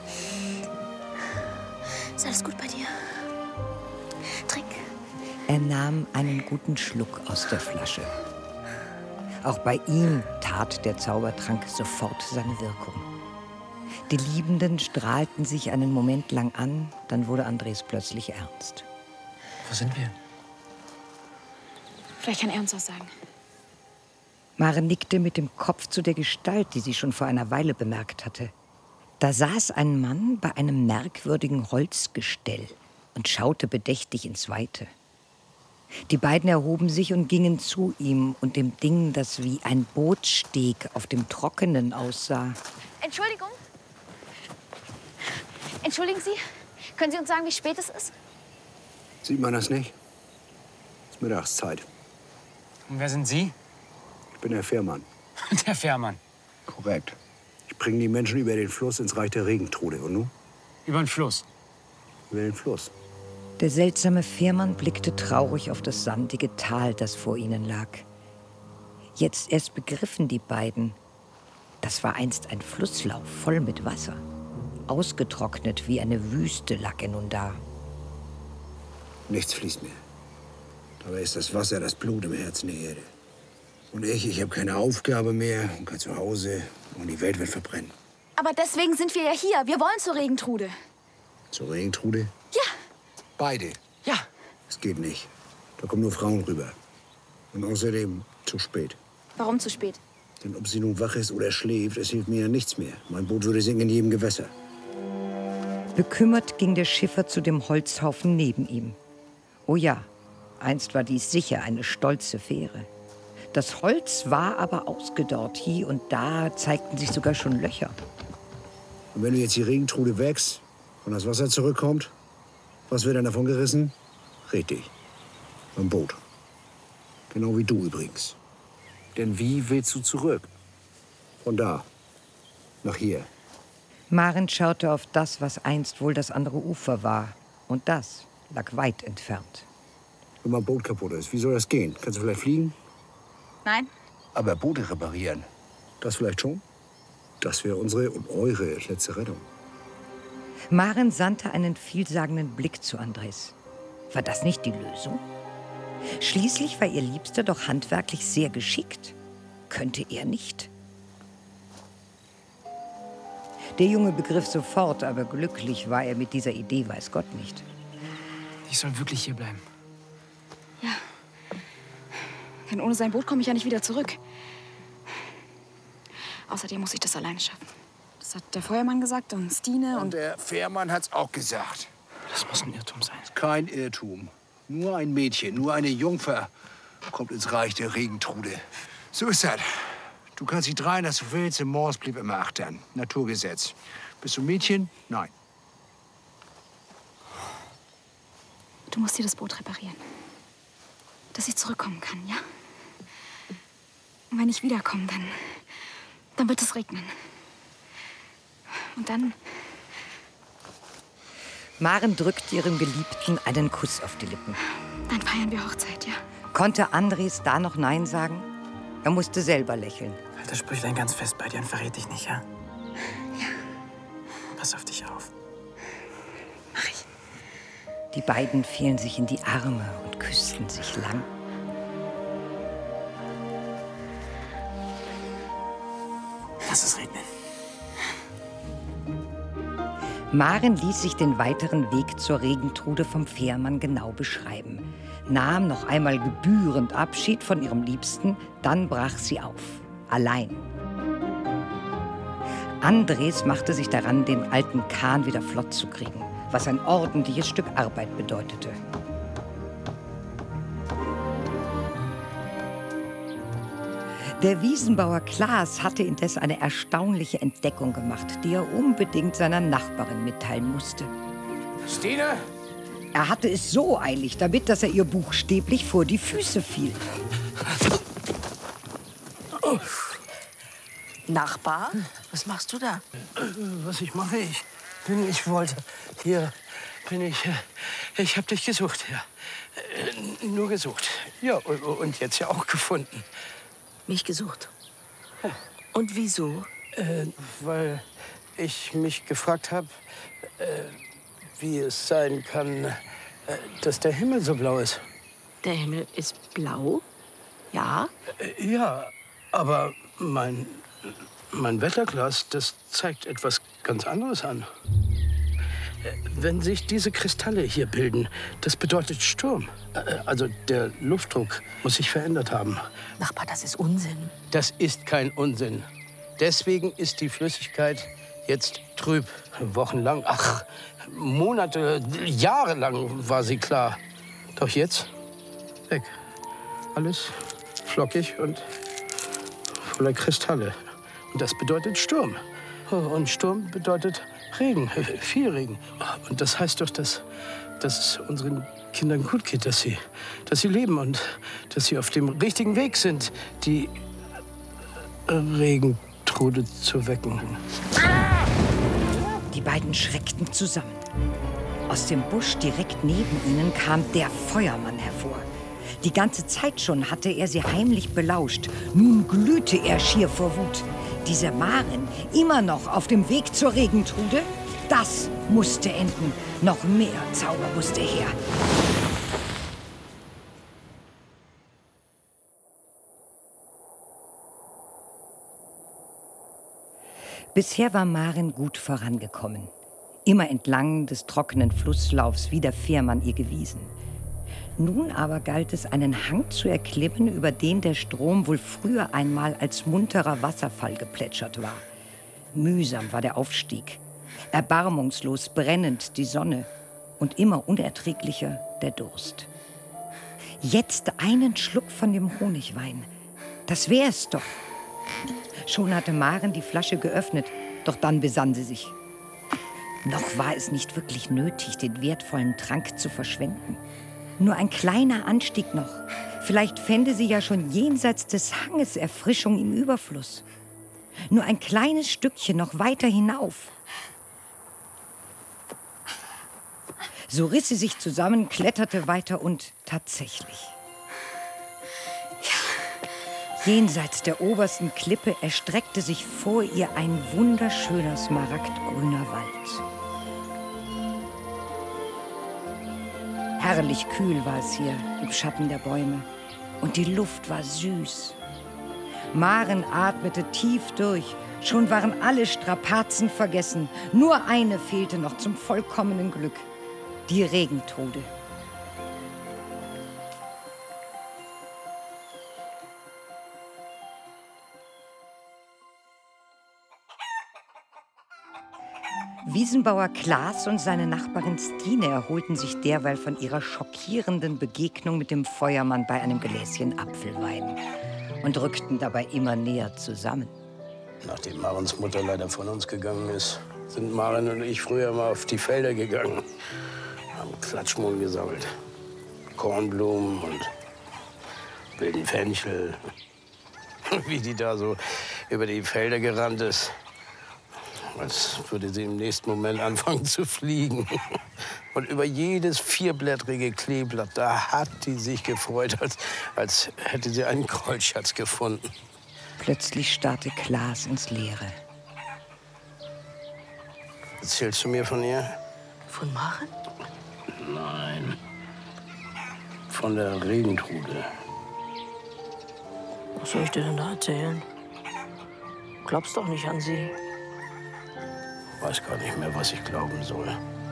Ist alles gut bei dir? Trink. Er nahm einen guten Schluck aus der Flasche. Auch bei ihm tat der Zaubertrank sofort seine Wirkung. Die Liebenden strahlten sich einen Moment lang an, dann wurde Andres plötzlich ernst. Wo sind wir? Vielleicht kann er uns was sagen. Maren nickte mit dem Kopf zu der Gestalt, die sie schon vor einer Weile bemerkt hatte. Da saß ein Mann bei einem merkwürdigen Holzgestell und schaute bedächtig ins Weite. Die beiden erhoben sich und gingen zu ihm und dem Ding, das wie ein Bootssteg auf dem Trockenen aussah. Entschuldigung. Entschuldigen Sie, können Sie uns sagen, wie spät es ist? Sieht man das nicht? Es ist Mittagszeit. Und wer sind Sie? Ich bin der Fährmann. Der Fährmann. Korrekt. Ich bringe die Menschen über den Fluss ins Reich der Regentrude. Und nun? Über den Fluss. Über den Fluss. Der seltsame Fährmann blickte traurig auf das sandige Tal, das vor ihnen lag. Jetzt erst begriffen die beiden, das war einst ein Flusslauf voll mit Wasser. Ausgetrocknet wie eine Wüste lag er nun da. Nichts fließt mehr. Dabei ist das Wasser das Blut im Herzen der Erde. Und ich habe keine Aufgabe mehr und kein Zuhause und die Welt wird verbrennen. Aber deswegen sind wir ja hier. Wir wollen zur Regentrude. Zur Regentrude? Ja. Beide? Ja. Es geht nicht. Da kommen nur Frauen rüber. Und außerdem zu spät. Warum zu spät? Denn ob sie nun wach ist oder schläft, es hilft mir ja nichts mehr. Mein Boot würde sinken in jedem Gewässer. Bekümmert ging der Schiffer zu dem Holzhaufen neben ihm. Oh ja, einst war dies sicher eine stolze Fähre. Das Holz war aber ausgedorrt. Hier und da zeigten sich sogar schon Löcher. Und wenn du jetzt die Regentrude wächst und das Wasser zurückkommt, was wird dann davon gerissen? Richtig, ein Boot. Genau wie du übrigens. Denn wie willst du zurück? Von da, nach hier. Maren schaute auf das, was einst wohl das andere Ufer war. Und das lag weit entfernt. Wenn mein Boot kaputt ist, wie soll das gehen? Kannst du vielleicht fliegen? Nein. Aber Boote reparieren, das vielleicht schon? Das wäre unsere und eure letzte Rettung. Maren sandte einen vielsagenden Blick zu Andres. War das nicht die Lösung? Schließlich war ihr Liebster doch handwerklich sehr geschickt. Könnte er nicht? Der Junge begriff sofort, aber glücklich war er mit dieser Idee, weiß Gott nicht. Ich soll wirklich hier bleiben. Ja. Denn ohne sein Boot komme ich ja nicht wieder zurück. Außerdem muss ich das alleine schaffen. Das hat der Feuermann gesagt und Stine Und der Fährmann hat's auch gesagt. Das muss ein Irrtum sein. Kein Irrtum. Nur ein Mädchen, nur eine Jungfer kommt ins Reich der Regentrude. So ist das. Du kannst dich dreien, dass du willst. Im Moors blieb immer achtern. Naturgesetz. Bist du Mädchen? Nein. Du musst dir das Boot reparieren. Dass ich zurückkommen kann, ja? Und wenn ich wiederkomme, dann wird es regnen. Und dann... Maren drückte ihrem Geliebten einen Kuss auf die Lippen. Dann feiern wir Hochzeit, ja? Konnte Andres da noch Nein sagen? Er musste selber lächeln. Halt das Sprüchlein ganz fest bei dir und verrät dich nicht, ja? Ja. Pass auf dich auf. Mach ich. Die beiden fielen sich in die Arme und küssten sich lang. Lass es regnen. Maren ließ sich den weiteren Weg zur Regentrude vom Fährmann genau beschreiben, nahm noch einmal gebührend Abschied von ihrem Liebsten, dann brach sie auf, allein. Andres machte sich daran, den alten Kahn wieder flott zu kriegen, was ein ordentliches Stück Arbeit bedeutete. Der Wiesenbauer Klaas hatte indes eine erstaunliche Entdeckung gemacht, die er unbedingt seiner Nachbarin mitteilen musste. Stine? Er hatte es so eilig damit, dass er ihr buchstäblich vor die Füße fiel. Nachbar, was machst du da? Was ich mache? Ich wollte. Hier bin ich. Ich habe dich gesucht, ja. Nur gesucht. Ja, und jetzt ja auch gefunden. Mich gesucht. Und wieso? Weil ich mich gefragt habe, wie es sein kann, dass der Himmel so blau ist. Der Himmel ist blau? Ja. Ja, aber mein Wetterglas, das zeigt etwas ganz anderes an. Wenn sich diese Kristalle hier bilden, das bedeutet Sturm. Also der Luftdruck muss sich verändert haben. Nachbar, das ist Unsinn. Das ist kein Unsinn. Deswegen ist die Flüssigkeit jetzt trüb. Wochenlang, ach, Monate, Jahre lang war sie klar. Doch jetzt weg. Alles flockig und voller Kristalle. Und das bedeutet Sturm. Und Sturm bedeutet Regen, viel Regen. Und das heißt doch, dass es unseren Kindern gut geht, dass sie leben und dass sie auf dem richtigen Weg sind, die Regentrude zu wecken. Die beiden schreckten zusammen. Aus dem Busch direkt neben ihnen kam der Feuermann hervor. Die ganze Zeit schon hatte er sie heimlich belauscht. Nun glühte er schier vor Wut. Diese Maren, immer noch auf dem Weg zur Regentrude? Das musste enden. Noch mehr Zauber musste her. Bisher war Maren gut vorangekommen. Immer entlang des trockenen Flusslaufs, wie der Fährmann ihr gewiesen. Nun aber galt es, einen Hang zu erklimmen, über den der Strom wohl früher einmal als munterer Wasserfall geplätschert war. Mühsam war der Aufstieg, erbarmungslos brennend die Sonne und immer unerträglicher der Durst. Jetzt einen Schluck von dem Honigwein, das wär's doch. Schon hatte Maren die Flasche geöffnet, doch dann besann sie sich. Noch war es nicht wirklich nötig, den wertvollen Trank zu verschwenden. Nur ein kleiner Anstieg noch. Vielleicht fände sie ja schon jenseits des Hanges Erfrischung im Überfluss. Nur ein kleines Stückchen noch weiter hinauf. So riss sie sich zusammen, kletterte weiter und tatsächlich. Jenseits der obersten Klippe erstreckte sich vor ihr ein wunderschöner smaragdgrüner Wald. Herrlich kühl war es hier im Schatten der Bäume und die Luft war süß. Maren atmete tief durch, schon waren alle Strapazen vergessen. Nur eine fehlte noch zum vollkommenen Glück, die Regentrude. Wiesenbauer Klaas und seine Nachbarin Stine erholten sich derweil von ihrer schockierenden Begegnung mit dem Feuermann bei einem Gläschen Apfelwein und rückten dabei immer näher zusammen. Nachdem Marens Mutter leider von uns gegangen ist, sind Maren und ich früher mal auf die Felder gegangen, haben Klatschmohn gesammelt, Kornblumen und wilden Fenchel. Wie die da so über die Felder gerannt ist. Als würde sie im nächsten Moment anfangen zu fliegen. Und über jedes vierblättrige Kleeblatt, da hat die sich gefreut, als hätte sie einen Goldschatz gefunden. Plötzlich starrte Klaas ins Leere. Erzählst du mir von ihr? Von Maren? Nein. Von der Regentrude. Was soll ich dir denn da erzählen? Glaubst doch nicht an sie. Weiß gar nicht mehr, was ich glauben soll.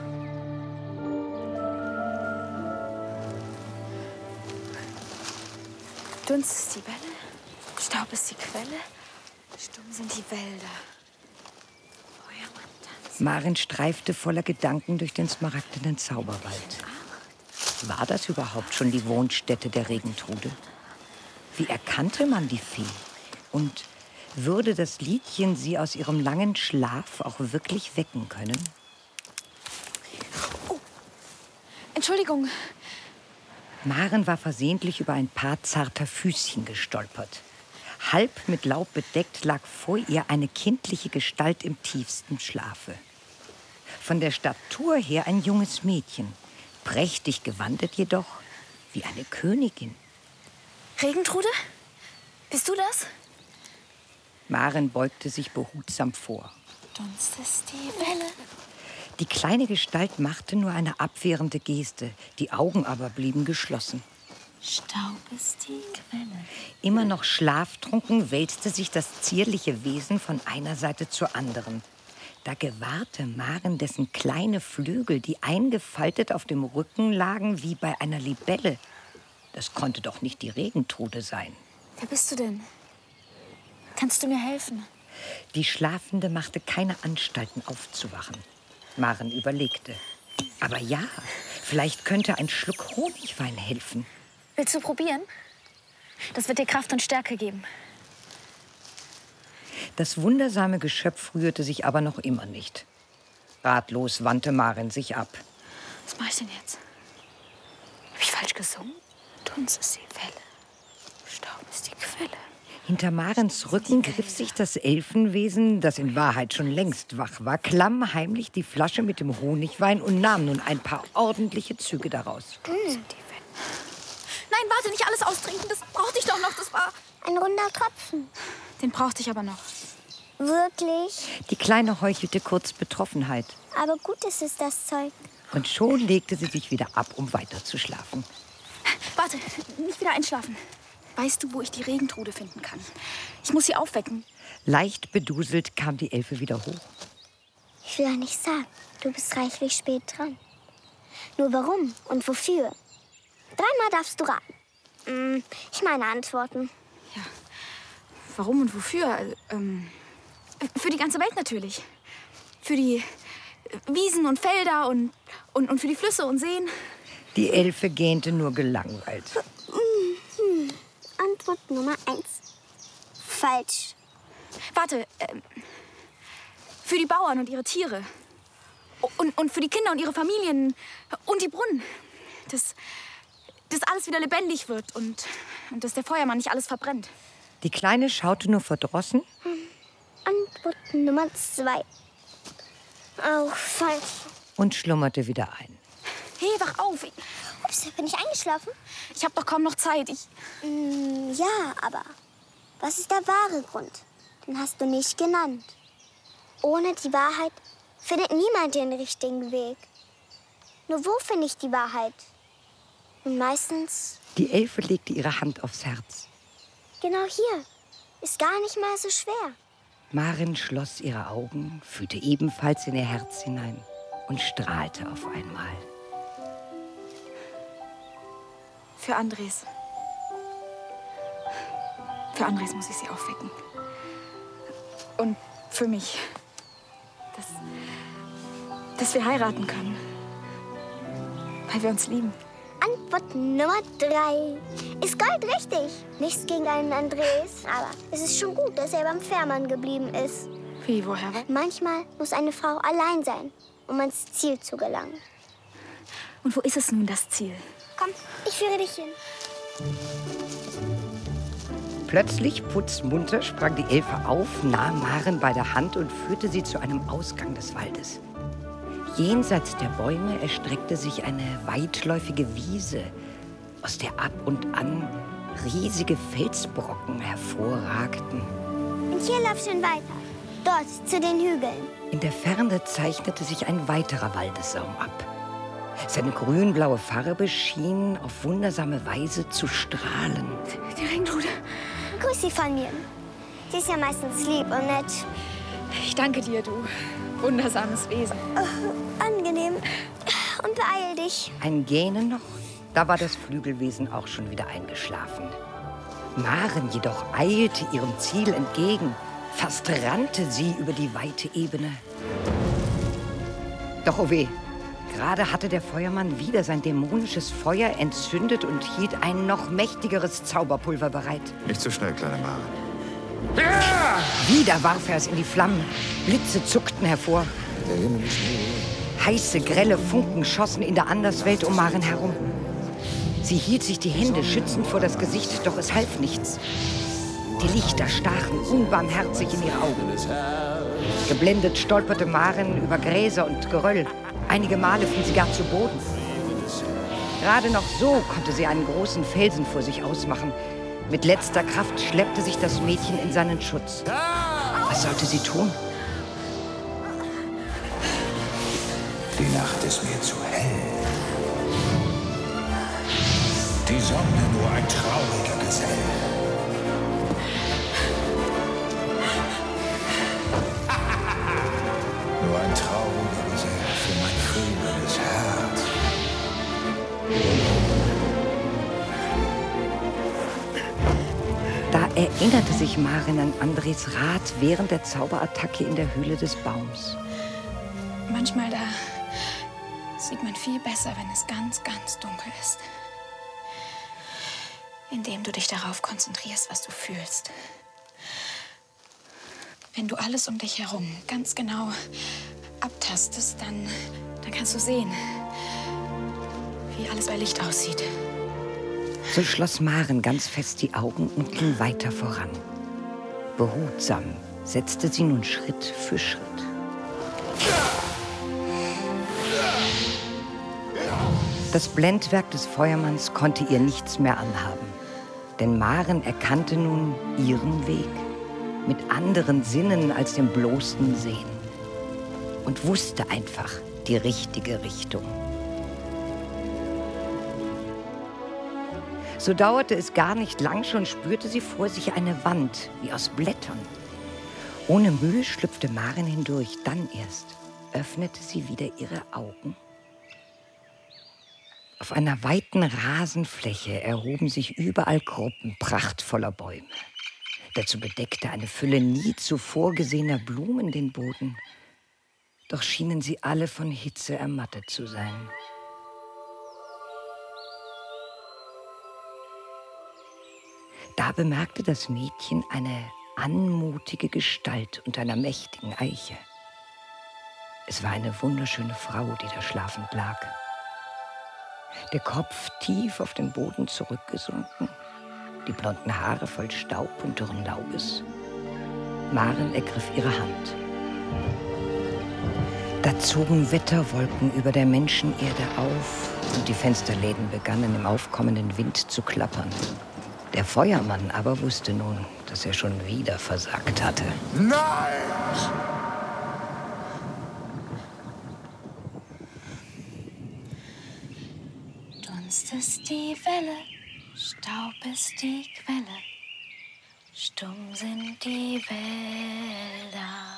Dunst ist die Welle, Staub ist die Quelle, stumm sind die Wälder. Feuermann tanzt. Maren streifte voller Gedanken durch den smaragdenen Zauberwald. War das überhaupt schon die Wohnstätte der Regentrude? Wie erkannte man die Fee? Und würde das Liedchen sie aus ihrem langen Schlaf auch wirklich wecken können? Oh, Entschuldigung. Maren war versehentlich über ein paar zarter Füßchen gestolpert. Halb mit Laub bedeckt lag vor ihr eine kindliche Gestalt im tiefsten Schlafe. Von der Statur her ein junges Mädchen, prächtig gewandet jedoch wie eine Königin. Regentrude? Bist du das? Maren beugte sich behutsam vor. Dunst ist die Welle. Die kleine Gestalt machte nur eine abwehrende Geste, die Augen aber blieben geschlossen. Staub ist die Quelle. Immer noch schlaftrunken wälzte sich das zierliche Wesen von einer Seite zur anderen. Da gewahrte Maren dessen kleine Flügel, die eingefaltet auf dem Rücken lagen wie bei einer Libelle. Das konnte doch nicht die Regentrude sein. Wer bist du denn? Kannst du mir helfen? Die Schlafende machte keine Anstalten aufzuwachen. Maren überlegte. Aber ja, vielleicht könnte ein Schluck Honigwein helfen. Willst du probieren? Das wird dir Kraft und Stärke geben. Das wundersame Geschöpf rührte sich aber noch immer nicht. Ratlos wandte Maren sich ab. Was mache ich denn jetzt? Habe ich falsch gesungen? Dunst ist die Welle, Staub ist die Quelle. Hinter Marens Rücken griff sich das Elfenwesen, das in Wahrheit schon längst wach war, klammheimlich die Flasche mit dem Honigwein und nahm nun ein paar ordentliche Züge daraus. Nein, warte, nicht alles austrinken. Das brauchte ich doch noch. Das war ein runder Tropfen. Den brauchte ich aber noch. Wirklich? Die Kleine heuchelte kurz Betroffenheit. Aber gut ist es, das Zeug. Und schon legte sie sich wieder ab, um weiter zu schlafen. Warte, nicht wieder einschlafen. Weißt du, wo ich die Regentrude finden kann? Ich muss sie aufwecken. Leicht beduselt kam die Elfe wieder hoch. Ich will ja nicht sagen, du bist reichlich spät dran. Nur warum und wofür? 3-mal darfst du raten. Ich meine Antworten. Ja. Warum und wofür? Für die ganze Welt natürlich. Für die Wiesen und Felder und für die Flüsse und Seen. Die Elfe gähnte nur gelangweilt. Antwort Nummer 1. Falsch. Warte, für die Bauern und ihre Tiere. Und für die Kinder und ihre Familien und die Brunnen. Dass alles wieder lebendig wird und dass der Feuermann nicht alles verbrennt. Die Kleine schaute nur verdrossen. Antwort Nummer 2. Auch falsch. Und schlummerte wieder ein. Hey, wach auf. Ups, bin ich eingeschlafen? Ich habe doch kaum noch Zeit. Ja, aber was ist der wahre Grund? Den hast du nicht genannt. Ohne die Wahrheit findet niemand den richtigen Weg. Nur wo finde ich die Wahrheit? Und meistens... Die Elfe legte ihre Hand aufs Herz. Genau hier. Ist gar nicht mal so schwer. Maren schloss ihre Augen, fühlte ebenfalls in ihr Herz hinein und strahlte auf einmal. Für Andres. Für Andres muss ich sie aufwecken. Und für mich. Dass wir heiraten können. Weil wir uns lieben. Antwort Nummer 3. Ist Gold richtig? Nichts gegen einen Andres, aber es ist schon gut, dass er beim Fährmann geblieben ist. Wie, woher? Manchmal muss eine Frau allein sein, um ans Ziel zu gelangen. Und wo ist es nun, das Ziel? Komm, ich führe dich hin. Plötzlich, putzmunter, sprang die Elfe auf, nahm Maren bei der Hand und führte sie zu einem Ausgang des Waldes. Jenseits der Bäume erstreckte sich eine weitläufige Wiese, aus der ab und an riesige Felsbrocken hervorragten. Und hier lauf schon weiter. Dort, zu den Hügeln. In der Ferne zeichnete sich ein weiterer Waldessaum ab. Seine grün-blaue Farbe schien auf wundersame Weise zu strahlen. Die Ringtrude. Grüß sie von mir. Sie ist ja meistens lieb und nett. Ich danke dir, du wundersames Wesen. Angenehm. Und beeil dich. Ein Gähnen noch, da war das Flügelwesen auch schon wieder eingeschlafen. Maren jedoch eilte ihrem Ziel entgegen. Fast rannte sie über die weite Ebene. Doch oh weh, gerade hatte der Feuermann wieder sein dämonisches Feuer entzündet und hielt ein noch mächtigeres Zauberpulver bereit. Nicht so schnell, kleine Maren. Ja! Wieder warf er es in die Flammen. Blitze zuckten hervor. Der Himmel ist nur. Heiße, grelle Funken schossen in der Anderswelt um Maren herum. Sie hielt sich die Hände schützend vor das Gesicht, doch es half nichts. Die Lichter stachen unbarmherzig in ihre Augen. Geblendet stolperte Maren über Gräser und Geröll. Einige Male fiel sie gar zu Boden. Gerade noch so konnte sie einen großen Felsen vor sich ausmachen. Mit letzter Kraft schleppte sich das Mädchen in seinen Schutz. Was sollte sie tun? Die Nacht ist mir zu hell. Die Sonne nur ein trauriger Gesell. Nur ein trauriger Gesell für mein früheres Herz. Da erinnerte sich Maren an Andres Rat während der Zauberattacke in der Höhle des Baums. Manchmal da sieht man viel besser, wenn es ganz, ganz dunkel ist. Indem du dich darauf konzentrierst, was du fühlst. Wenn du alles um dich herum ganz genau abtastest, dann kannst du sehen, wie alles bei Licht aussieht. So schloss Maren ganz fest die Augen und ging weiter voran. Behutsam setzte sie nun Schritt für Schritt. Das Blendwerk des Feuermanns konnte ihr nichts mehr anhaben. Denn Maren erkannte nun ihren Weg. Mit anderen Sinnen als dem bloßen Sehen. Und wusste einfach die richtige Richtung. So dauerte es gar nicht lang, schon spürte sie vor sich eine Wand, wie aus Blättern. Ohne Mühe schlüpfte Maren hindurch. Dann erst öffnete sie wieder ihre Augen. Auf einer weiten Rasenfläche erhoben sich überall Gruppen prachtvoller Bäume. Dazu bedeckte eine Fülle nie zuvor gesehener Blumen den Boden. Doch schienen sie alle von Hitze ermattet zu sein. Da bemerkte das Mädchen eine anmutige Gestalt unter einer mächtigen Eiche. Es war eine wunderschöne Frau, die da schlafend lag. Der Kopf tief auf den Boden zurückgesunken, die blonden Haare voll Staub und dürren Laubes. Maren ergriff ihre Hand. Da zogen Wetterwolken über der Menschenerde auf und die Fensterläden begannen im aufkommenden Wind zu klappern. Der Feuermann aber wusste nun, dass er schon wieder versagt hatte. Nein! Dunst ist die Welle, Staub ist die Quelle, stumm sind die Wälder.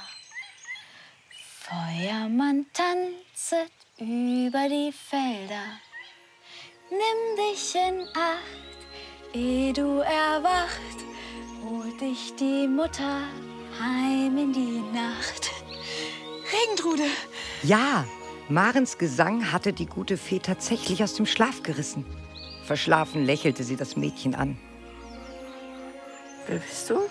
Feuermann tanzet über die Felder. Nimm dich in Acht, ehe du erwacht, holt dich die Mutter heim in die Nacht. Regentrude! Ja, Marens Gesang hatte die gute Fee tatsächlich aus dem Schlaf gerissen. Verschlafen lächelte sie das Mädchen an. Wer bist du?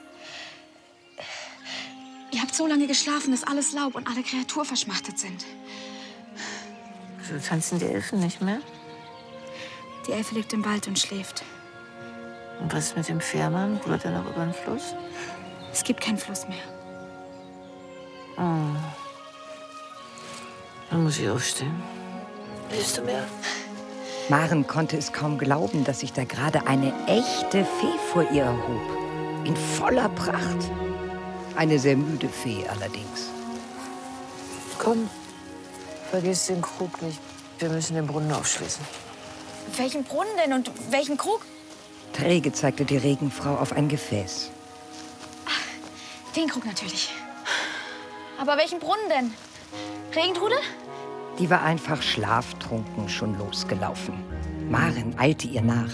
Ihr habt so lange geschlafen, dass alles Laub und alle Kreaturen verschmachtet sind. So tanzen die Elfen nicht mehr? Die Elfe liegt im Wald und schläft. Und was ist mit dem Fährmann? Rudert er noch über den Fluss? Es gibt keinen Fluss mehr. Oh. Dann muss ich aufstehen. Hilfst du mir? Maren konnte es kaum glauben, dass sich da gerade eine echte Fee vor ihr erhob. In voller Pracht. Eine sehr müde Fee allerdings. Komm, vergiss den Krug nicht. Wir müssen den Brunnen aufschließen. Welchen Brunnen denn und welchen Krug? Träge zeigte die Regenfrau auf ein Gefäß. Ach, den Krug natürlich. Aber welchen Brunnen denn? Regentrude? Die war einfach schlaftrunken schon losgelaufen. Maren eilte ihr nach.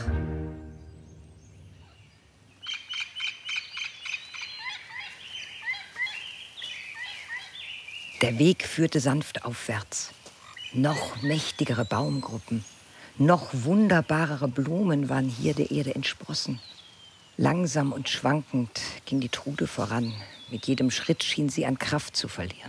Der Weg führte sanft aufwärts. Noch mächtigere Baumgruppen, noch wunderbarere Blumen waren hier der Erde entsprossen. Langsam und schwankend ging die Trude voran. Mit jedem Schritt schien sie an Kraft zu verlieren.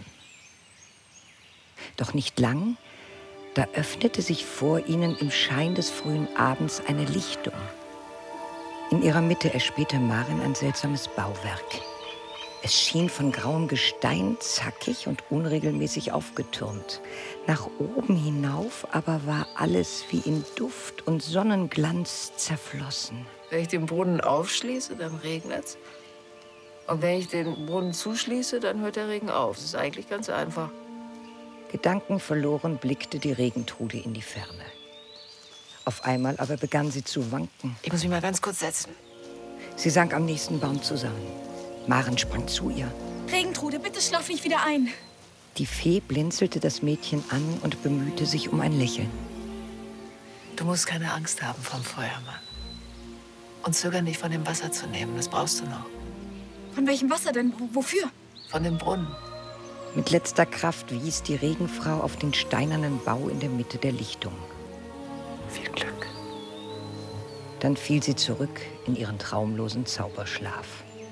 Doch nicht lang, da öffnete sich vor ihnen im Schein des frühen Abends eine Lichtung. In ihrer Mitte erspähte Maren ein seltsames Bauwerk. Es schien von grauem Gestein zackig und unregelmäßig aufgetürmt. Nach oben hinauf aber war alles wie in Duft und Sonnenglanz zerflossen. Wenn ich den Brunnen aufschließe, dann regnet's. Und wenn ich den Brunnen zuschließe, dann hört der Regen auf. Das ist eigentlich ganz einfach. Gedankenverloren blickte die Regentrude in die Ferne. Auf einmal aber begann sie zu wanken. Ich muss mich mal ganz kurz setzen. Sie sank am nächsten Baum zusammen. Maren sprang zu ihr. Regentrude, bitte schlaf mich wieder ein. Die Fee blinzelte das Mädchen an und bemühte sich um ein Lächeln. Du musst keine Angst haben vom Feuermann. Und zögern nicht von dem Wasser zu nehmen, das brauchst du noch. Von welchem Wasser denn? Wofür? Von dem Brunnen. Mit letzter Kraft wies die Regenfrau auf den steinernen Bau in der Mitte der Lichtung. Viel Glück. Dann fiel sie zurück in ihren traumlosen Zauberschlaf.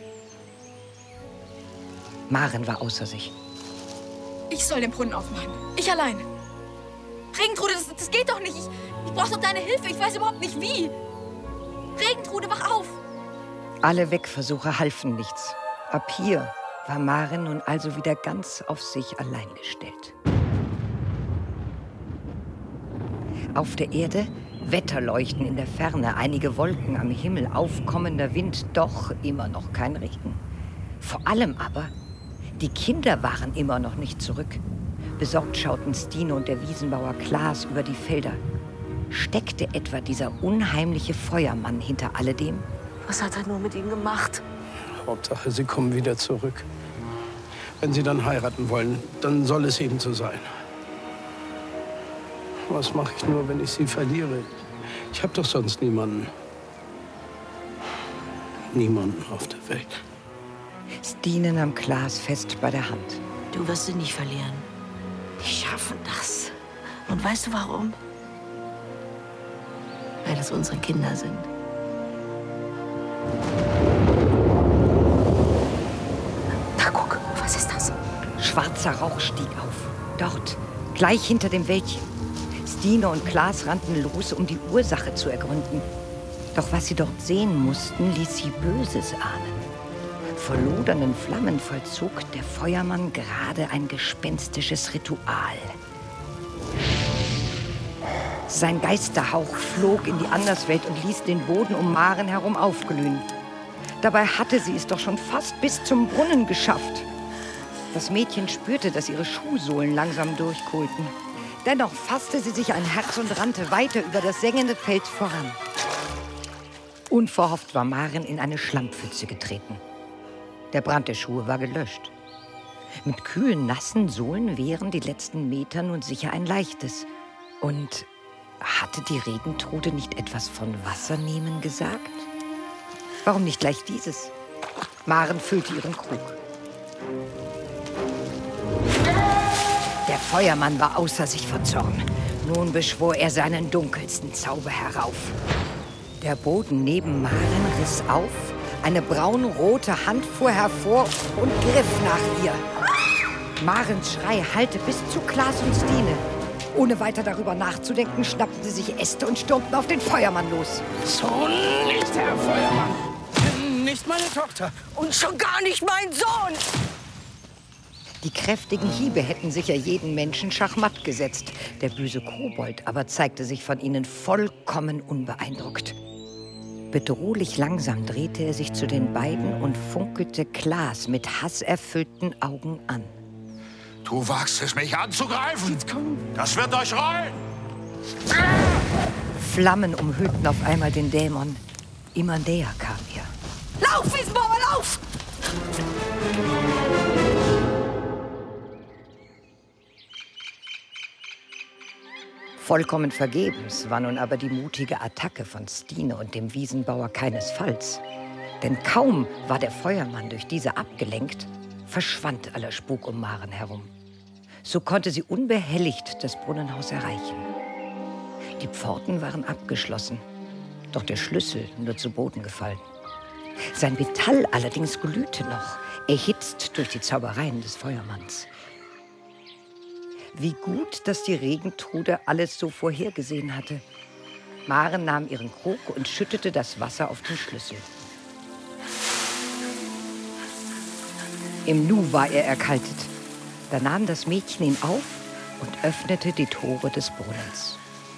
Maren war außer sich. Ich soll den Brunnen aufmachen. Ich allein. Regentrude, das geht doch nicht. Ich brauche doch deine Hilfe. Ich weiß überhaupt nicht wie. Regentrude, wach auf. Alle Wegversuche halfen nichts. Ab hier war Maren nun also wieder ganz auf sich allein gestellt. Auf der Erde Wetterleuchten in der Ferne, einige Wolken am Himmel, aufkommender Wind, doch immer noch kein Regen. Vor allem aber, die Kinder waren immer noch nicht zurück. Besorgt schauten Stine und der Wiesenbauer Klaas über die Felder. Steckte etwa dieser unheimliche Feuermann hinter alledem? Was hat er nur mit ihnen gemacht? Hauptsache, sie kommen wieder zurück. Wenn sie dann heiraten wollen, dann soll es eben so sein. Was mache ich nur, wenn ich sie verliere? Ich habe doch sonst niemanden. Niemanden auf der Welt. Stine nahm Klaas fest bei der Hand. Du wirst sie nicht verlieren. Die schaffen das. Und weißt du warum? Weil es unsere Kinder sind. Da guck, was ist das? Schwarzer Rauch stieg auf. Dort, gleich hinter dem Wäldchen. Stine und Klaas rannten los, um die Ursache zu ergründen. Doch was sie dort sehen mussten, ließ sie Böses ahnen. Vor lodernden Flammen vollzog der Feuermann gerade ein gespenstisches Ritual. Sein Geisterhauch flog in die Anderswelt und ließ den Boden um Maren herum aufglühen. Dabei hatte sie es doch schon fast bis zum Brunnen geschafft. Das Mädchen spürte, dass ihre Schuhsohlen langsam durchkohlten. Dennoch fasste sie sich ein Herz und rannte weiter über das sengende Feld voran. Unverhofft war Maren in eine Schlammpfütze getreten. Der Brand der Schuhe war gelöscht. Mit kühlen, nassen Sohlen wären die letzten Meter nun sicher ein leichtes. Und hatte die Regentrude nicht etwas von Wassernehmen gesagt? Warum nicht gleich dieses? Maren füllte ihren Krug. Der Feuermann war außer sich vor Zorn. Nun beschwor er seinen dunkelsten Zauber herauf. Der Boden neben Maren riss auf, eine braunrote Hand fuhr hervor und griff nach ihr. Marens Schrei hallte bis zu Klaas und Stine. Ohne weiter darüber nachzudenken, schnappten sie sich Äste und stürmten auf den Feuermann los. So nicht, Herr Feuermann. Nicht meine Tochter. Und schon gar nicht mein Sohn! Die kräftigen Hiebe hätten sicher jeden Menschen schachmatt gesetzt. Der böse Kobold aber zeigte sich von ihnen vollkommen unbeeindruckt. Bedrohlich langsam drehte er sich zu den beiden und funkelte Klaas mit hasserfüllten Augen an. Du wagst es, mich anzugreifen? Das wird euch reuen! Flammen umhüllten auf einmal den Dämon. Immer näher kam er. Lauf, Wiesenbauer, lauf! Vollkommen vergebens war nun aber die mutige Attacke von Stine und dem Wiesenbauer keinesfalls. Denn kaum war der Feuermann durch diese abgelenkt, verschwand aller Spuk um Maren herum. So konnte sie unbehelligt das Brunnenhaus erreichen. Die Pforten waren abgeschlossen, doch der Schlüssel nur zu Boden gefallen. Sein Metall allerdings glühte noch, erhitzt durch die Zaubereien des Feuermanns. Wie gut, dass die Regentrude alles so vorhergesehen hatte. Maren nahm ihren Krug und schüttete das Wasser auf den Schlüssel. Im Nu war er erkaltet. Da nahm das Mädchen ihn auf und öffnete die Tore des Brunnens.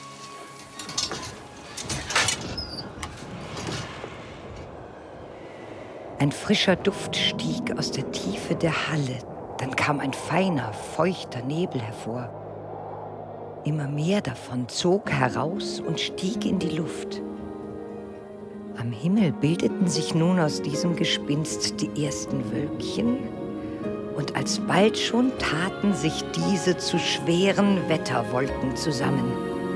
Ein frischer Duft stieg aus der Tiefe der Halle. Dann kam ein feiner, feuchter Nebel hervor. Immer mehr davon zog heraus und stieg in die Luft. Am Himmel bildeten sich nun aus diesem Gespinst die ersten Wölkchen, und alsbald schon taten sich diese zu schweren Wetterwolken zusammen.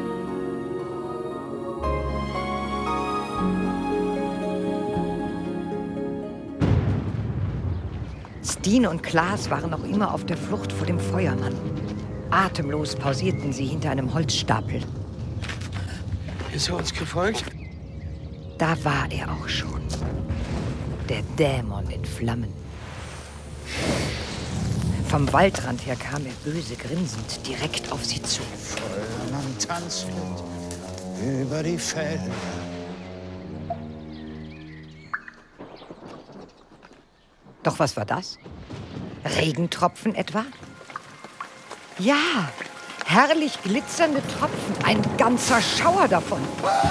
Stine und Klaas waren noch immer auf der Flucht vor dem Feuermann. Atemlos pausierten sie hinter einem Holzstapel. Ist er uns gefolgt? Da war er auch schon. Der Dämon in Flammen. Vom Waldrand her kam er böse grinsend direkt auf sie zu. Feuermann tanzt über die Felder. Doch was war das? Regentropfen etwa? Ja, herrlich glitzernde Tropfen, ein ganzer Schauer davon.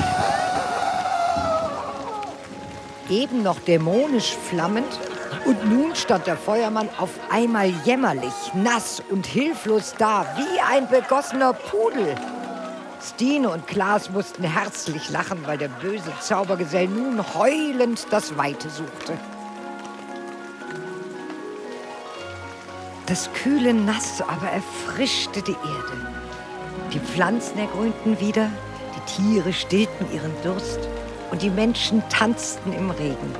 Eben noch dämonisch flammend und nun stand der Feuermann auf einmal jämmerlich, nass und hilflos da, wie ein begossener Pudel. Stine und Klaas mussten herzlich lachen, weil der böse Zaubergesell nun heulend das Weite suchte. Das kühle Nass aber erfrischte die Erde. Die Pflanzen ergrünten wieder, die Tiere stillten ihren Durst und die Menschen tanzten im Regen.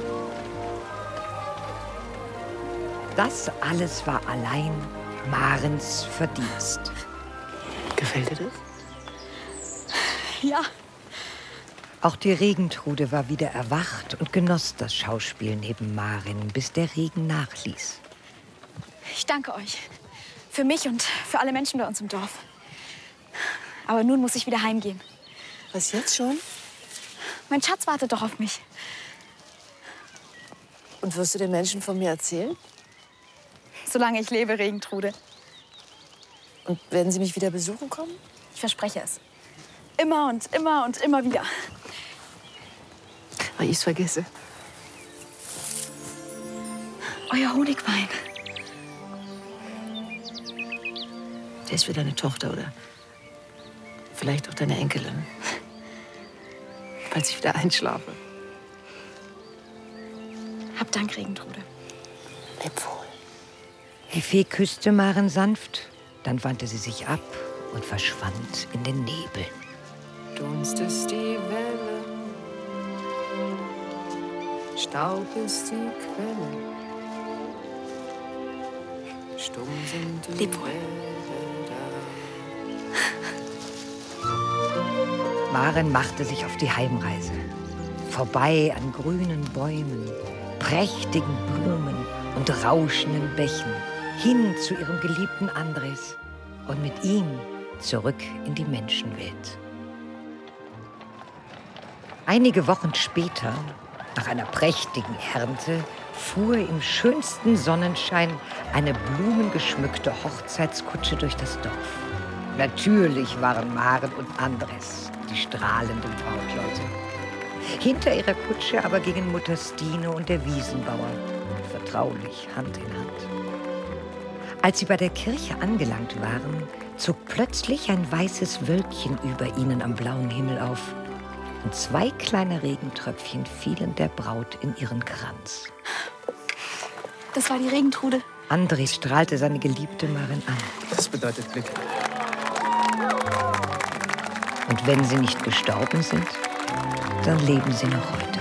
Das alles war allein Marens Verdienst. Gefällt dir das? Ja. Auch die Regentrude war wieder erwacht und genoss das Schauspiel neben Maren, bis der Regen nachließ. Ich danke euch. Für mich und für alle Menschen bei uns im Dorf. Aber nun muss ich wieder heimgehen. Was, jetzt schon? Mein Schatz wartet doch auf mich. Und wirst du den Menschen von mir erzählen? Solange ich lebe, Regentrude. Und werden sie mich wieder besuchen kommen? Ich verspreche es. Immer und immer und immer wieder. Weil ich es vergesse. Euer Honigwein. Der ist für deine Tochter, oder? Vielleicht auch deine Enkelin. Falls ich wieder einschlafe. Hab Dank, Regentrude. Leb wohl. Die Fee küsste Maren sanft, dann wandte sie sich ab und verschwand in den Nebel. Dunst ist die Welle, Staub ist die Quelle, stumm sind die Wälder. Maren machte sich auf die Heimreise. Vorbei an grünen Bäumen, prächtigen Blumen und rauschenden Bächen, hin zu ihrem geliebten Andres und mit ihm zurück in die Menschenwelt. Einige Wochen später, nach einer prächtigen Ernte, fuhr im schönsten Sonnenschein eine blumengeschmückte Hochzeitskutsche durch das Dorf. Natürlich waren Maren und Andres die strahlenden Brautleute. Hinter ihrer Kutsche aber gingen Mutter Stine und der Wiesenbauer, vertraulich Hand in Hand. Als sie bei der Kirche angelangt waren, zog plötzlich ein weißes Wölkchen über ihnen am blauen Himmel auf. Und 2 kleine Regentröpfchen fielen der Braut in ihren Kranz. Das war die Regentrude. Andres strahlte seine geliebte Maren an. Das bedeutet Glück. Und wenn sie nicht gestorben sind, dann leben sie noch heute.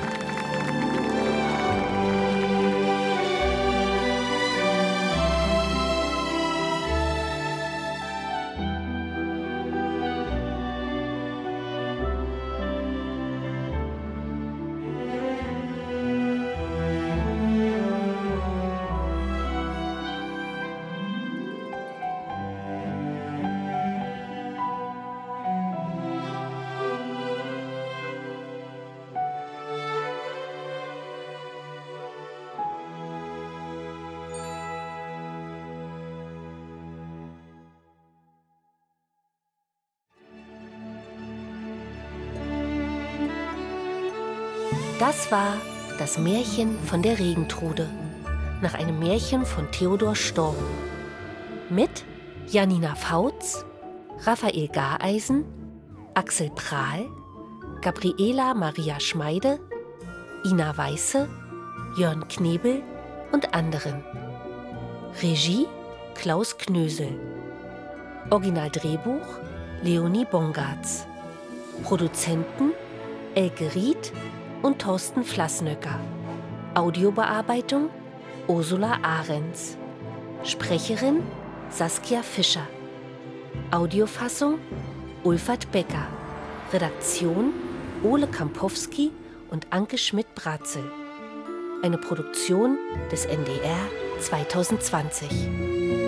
Das war das Märchen von der Regentrude, nach einem Märchen von Theodor Storm. Mit Janina Fautz, Raphael Gareisen, Axel Prahl, Gabriela Maria Schmeide, Ina Weiße, Jörn Knebel und anderen. Regie Klaus Knösel. Originaldrehbuch Leonie Bongartz. Produzenten Elke Ried und Thorsten Flassnöcker. Audiobearbeitung Ursula Ahrens. Sprecherin Saskia Fischer. Audiofassung Ulfert Becker. Redaktion Ole Kampowski und Anke Schmidt-Bratzel. Eine Produktion des NDR 2020.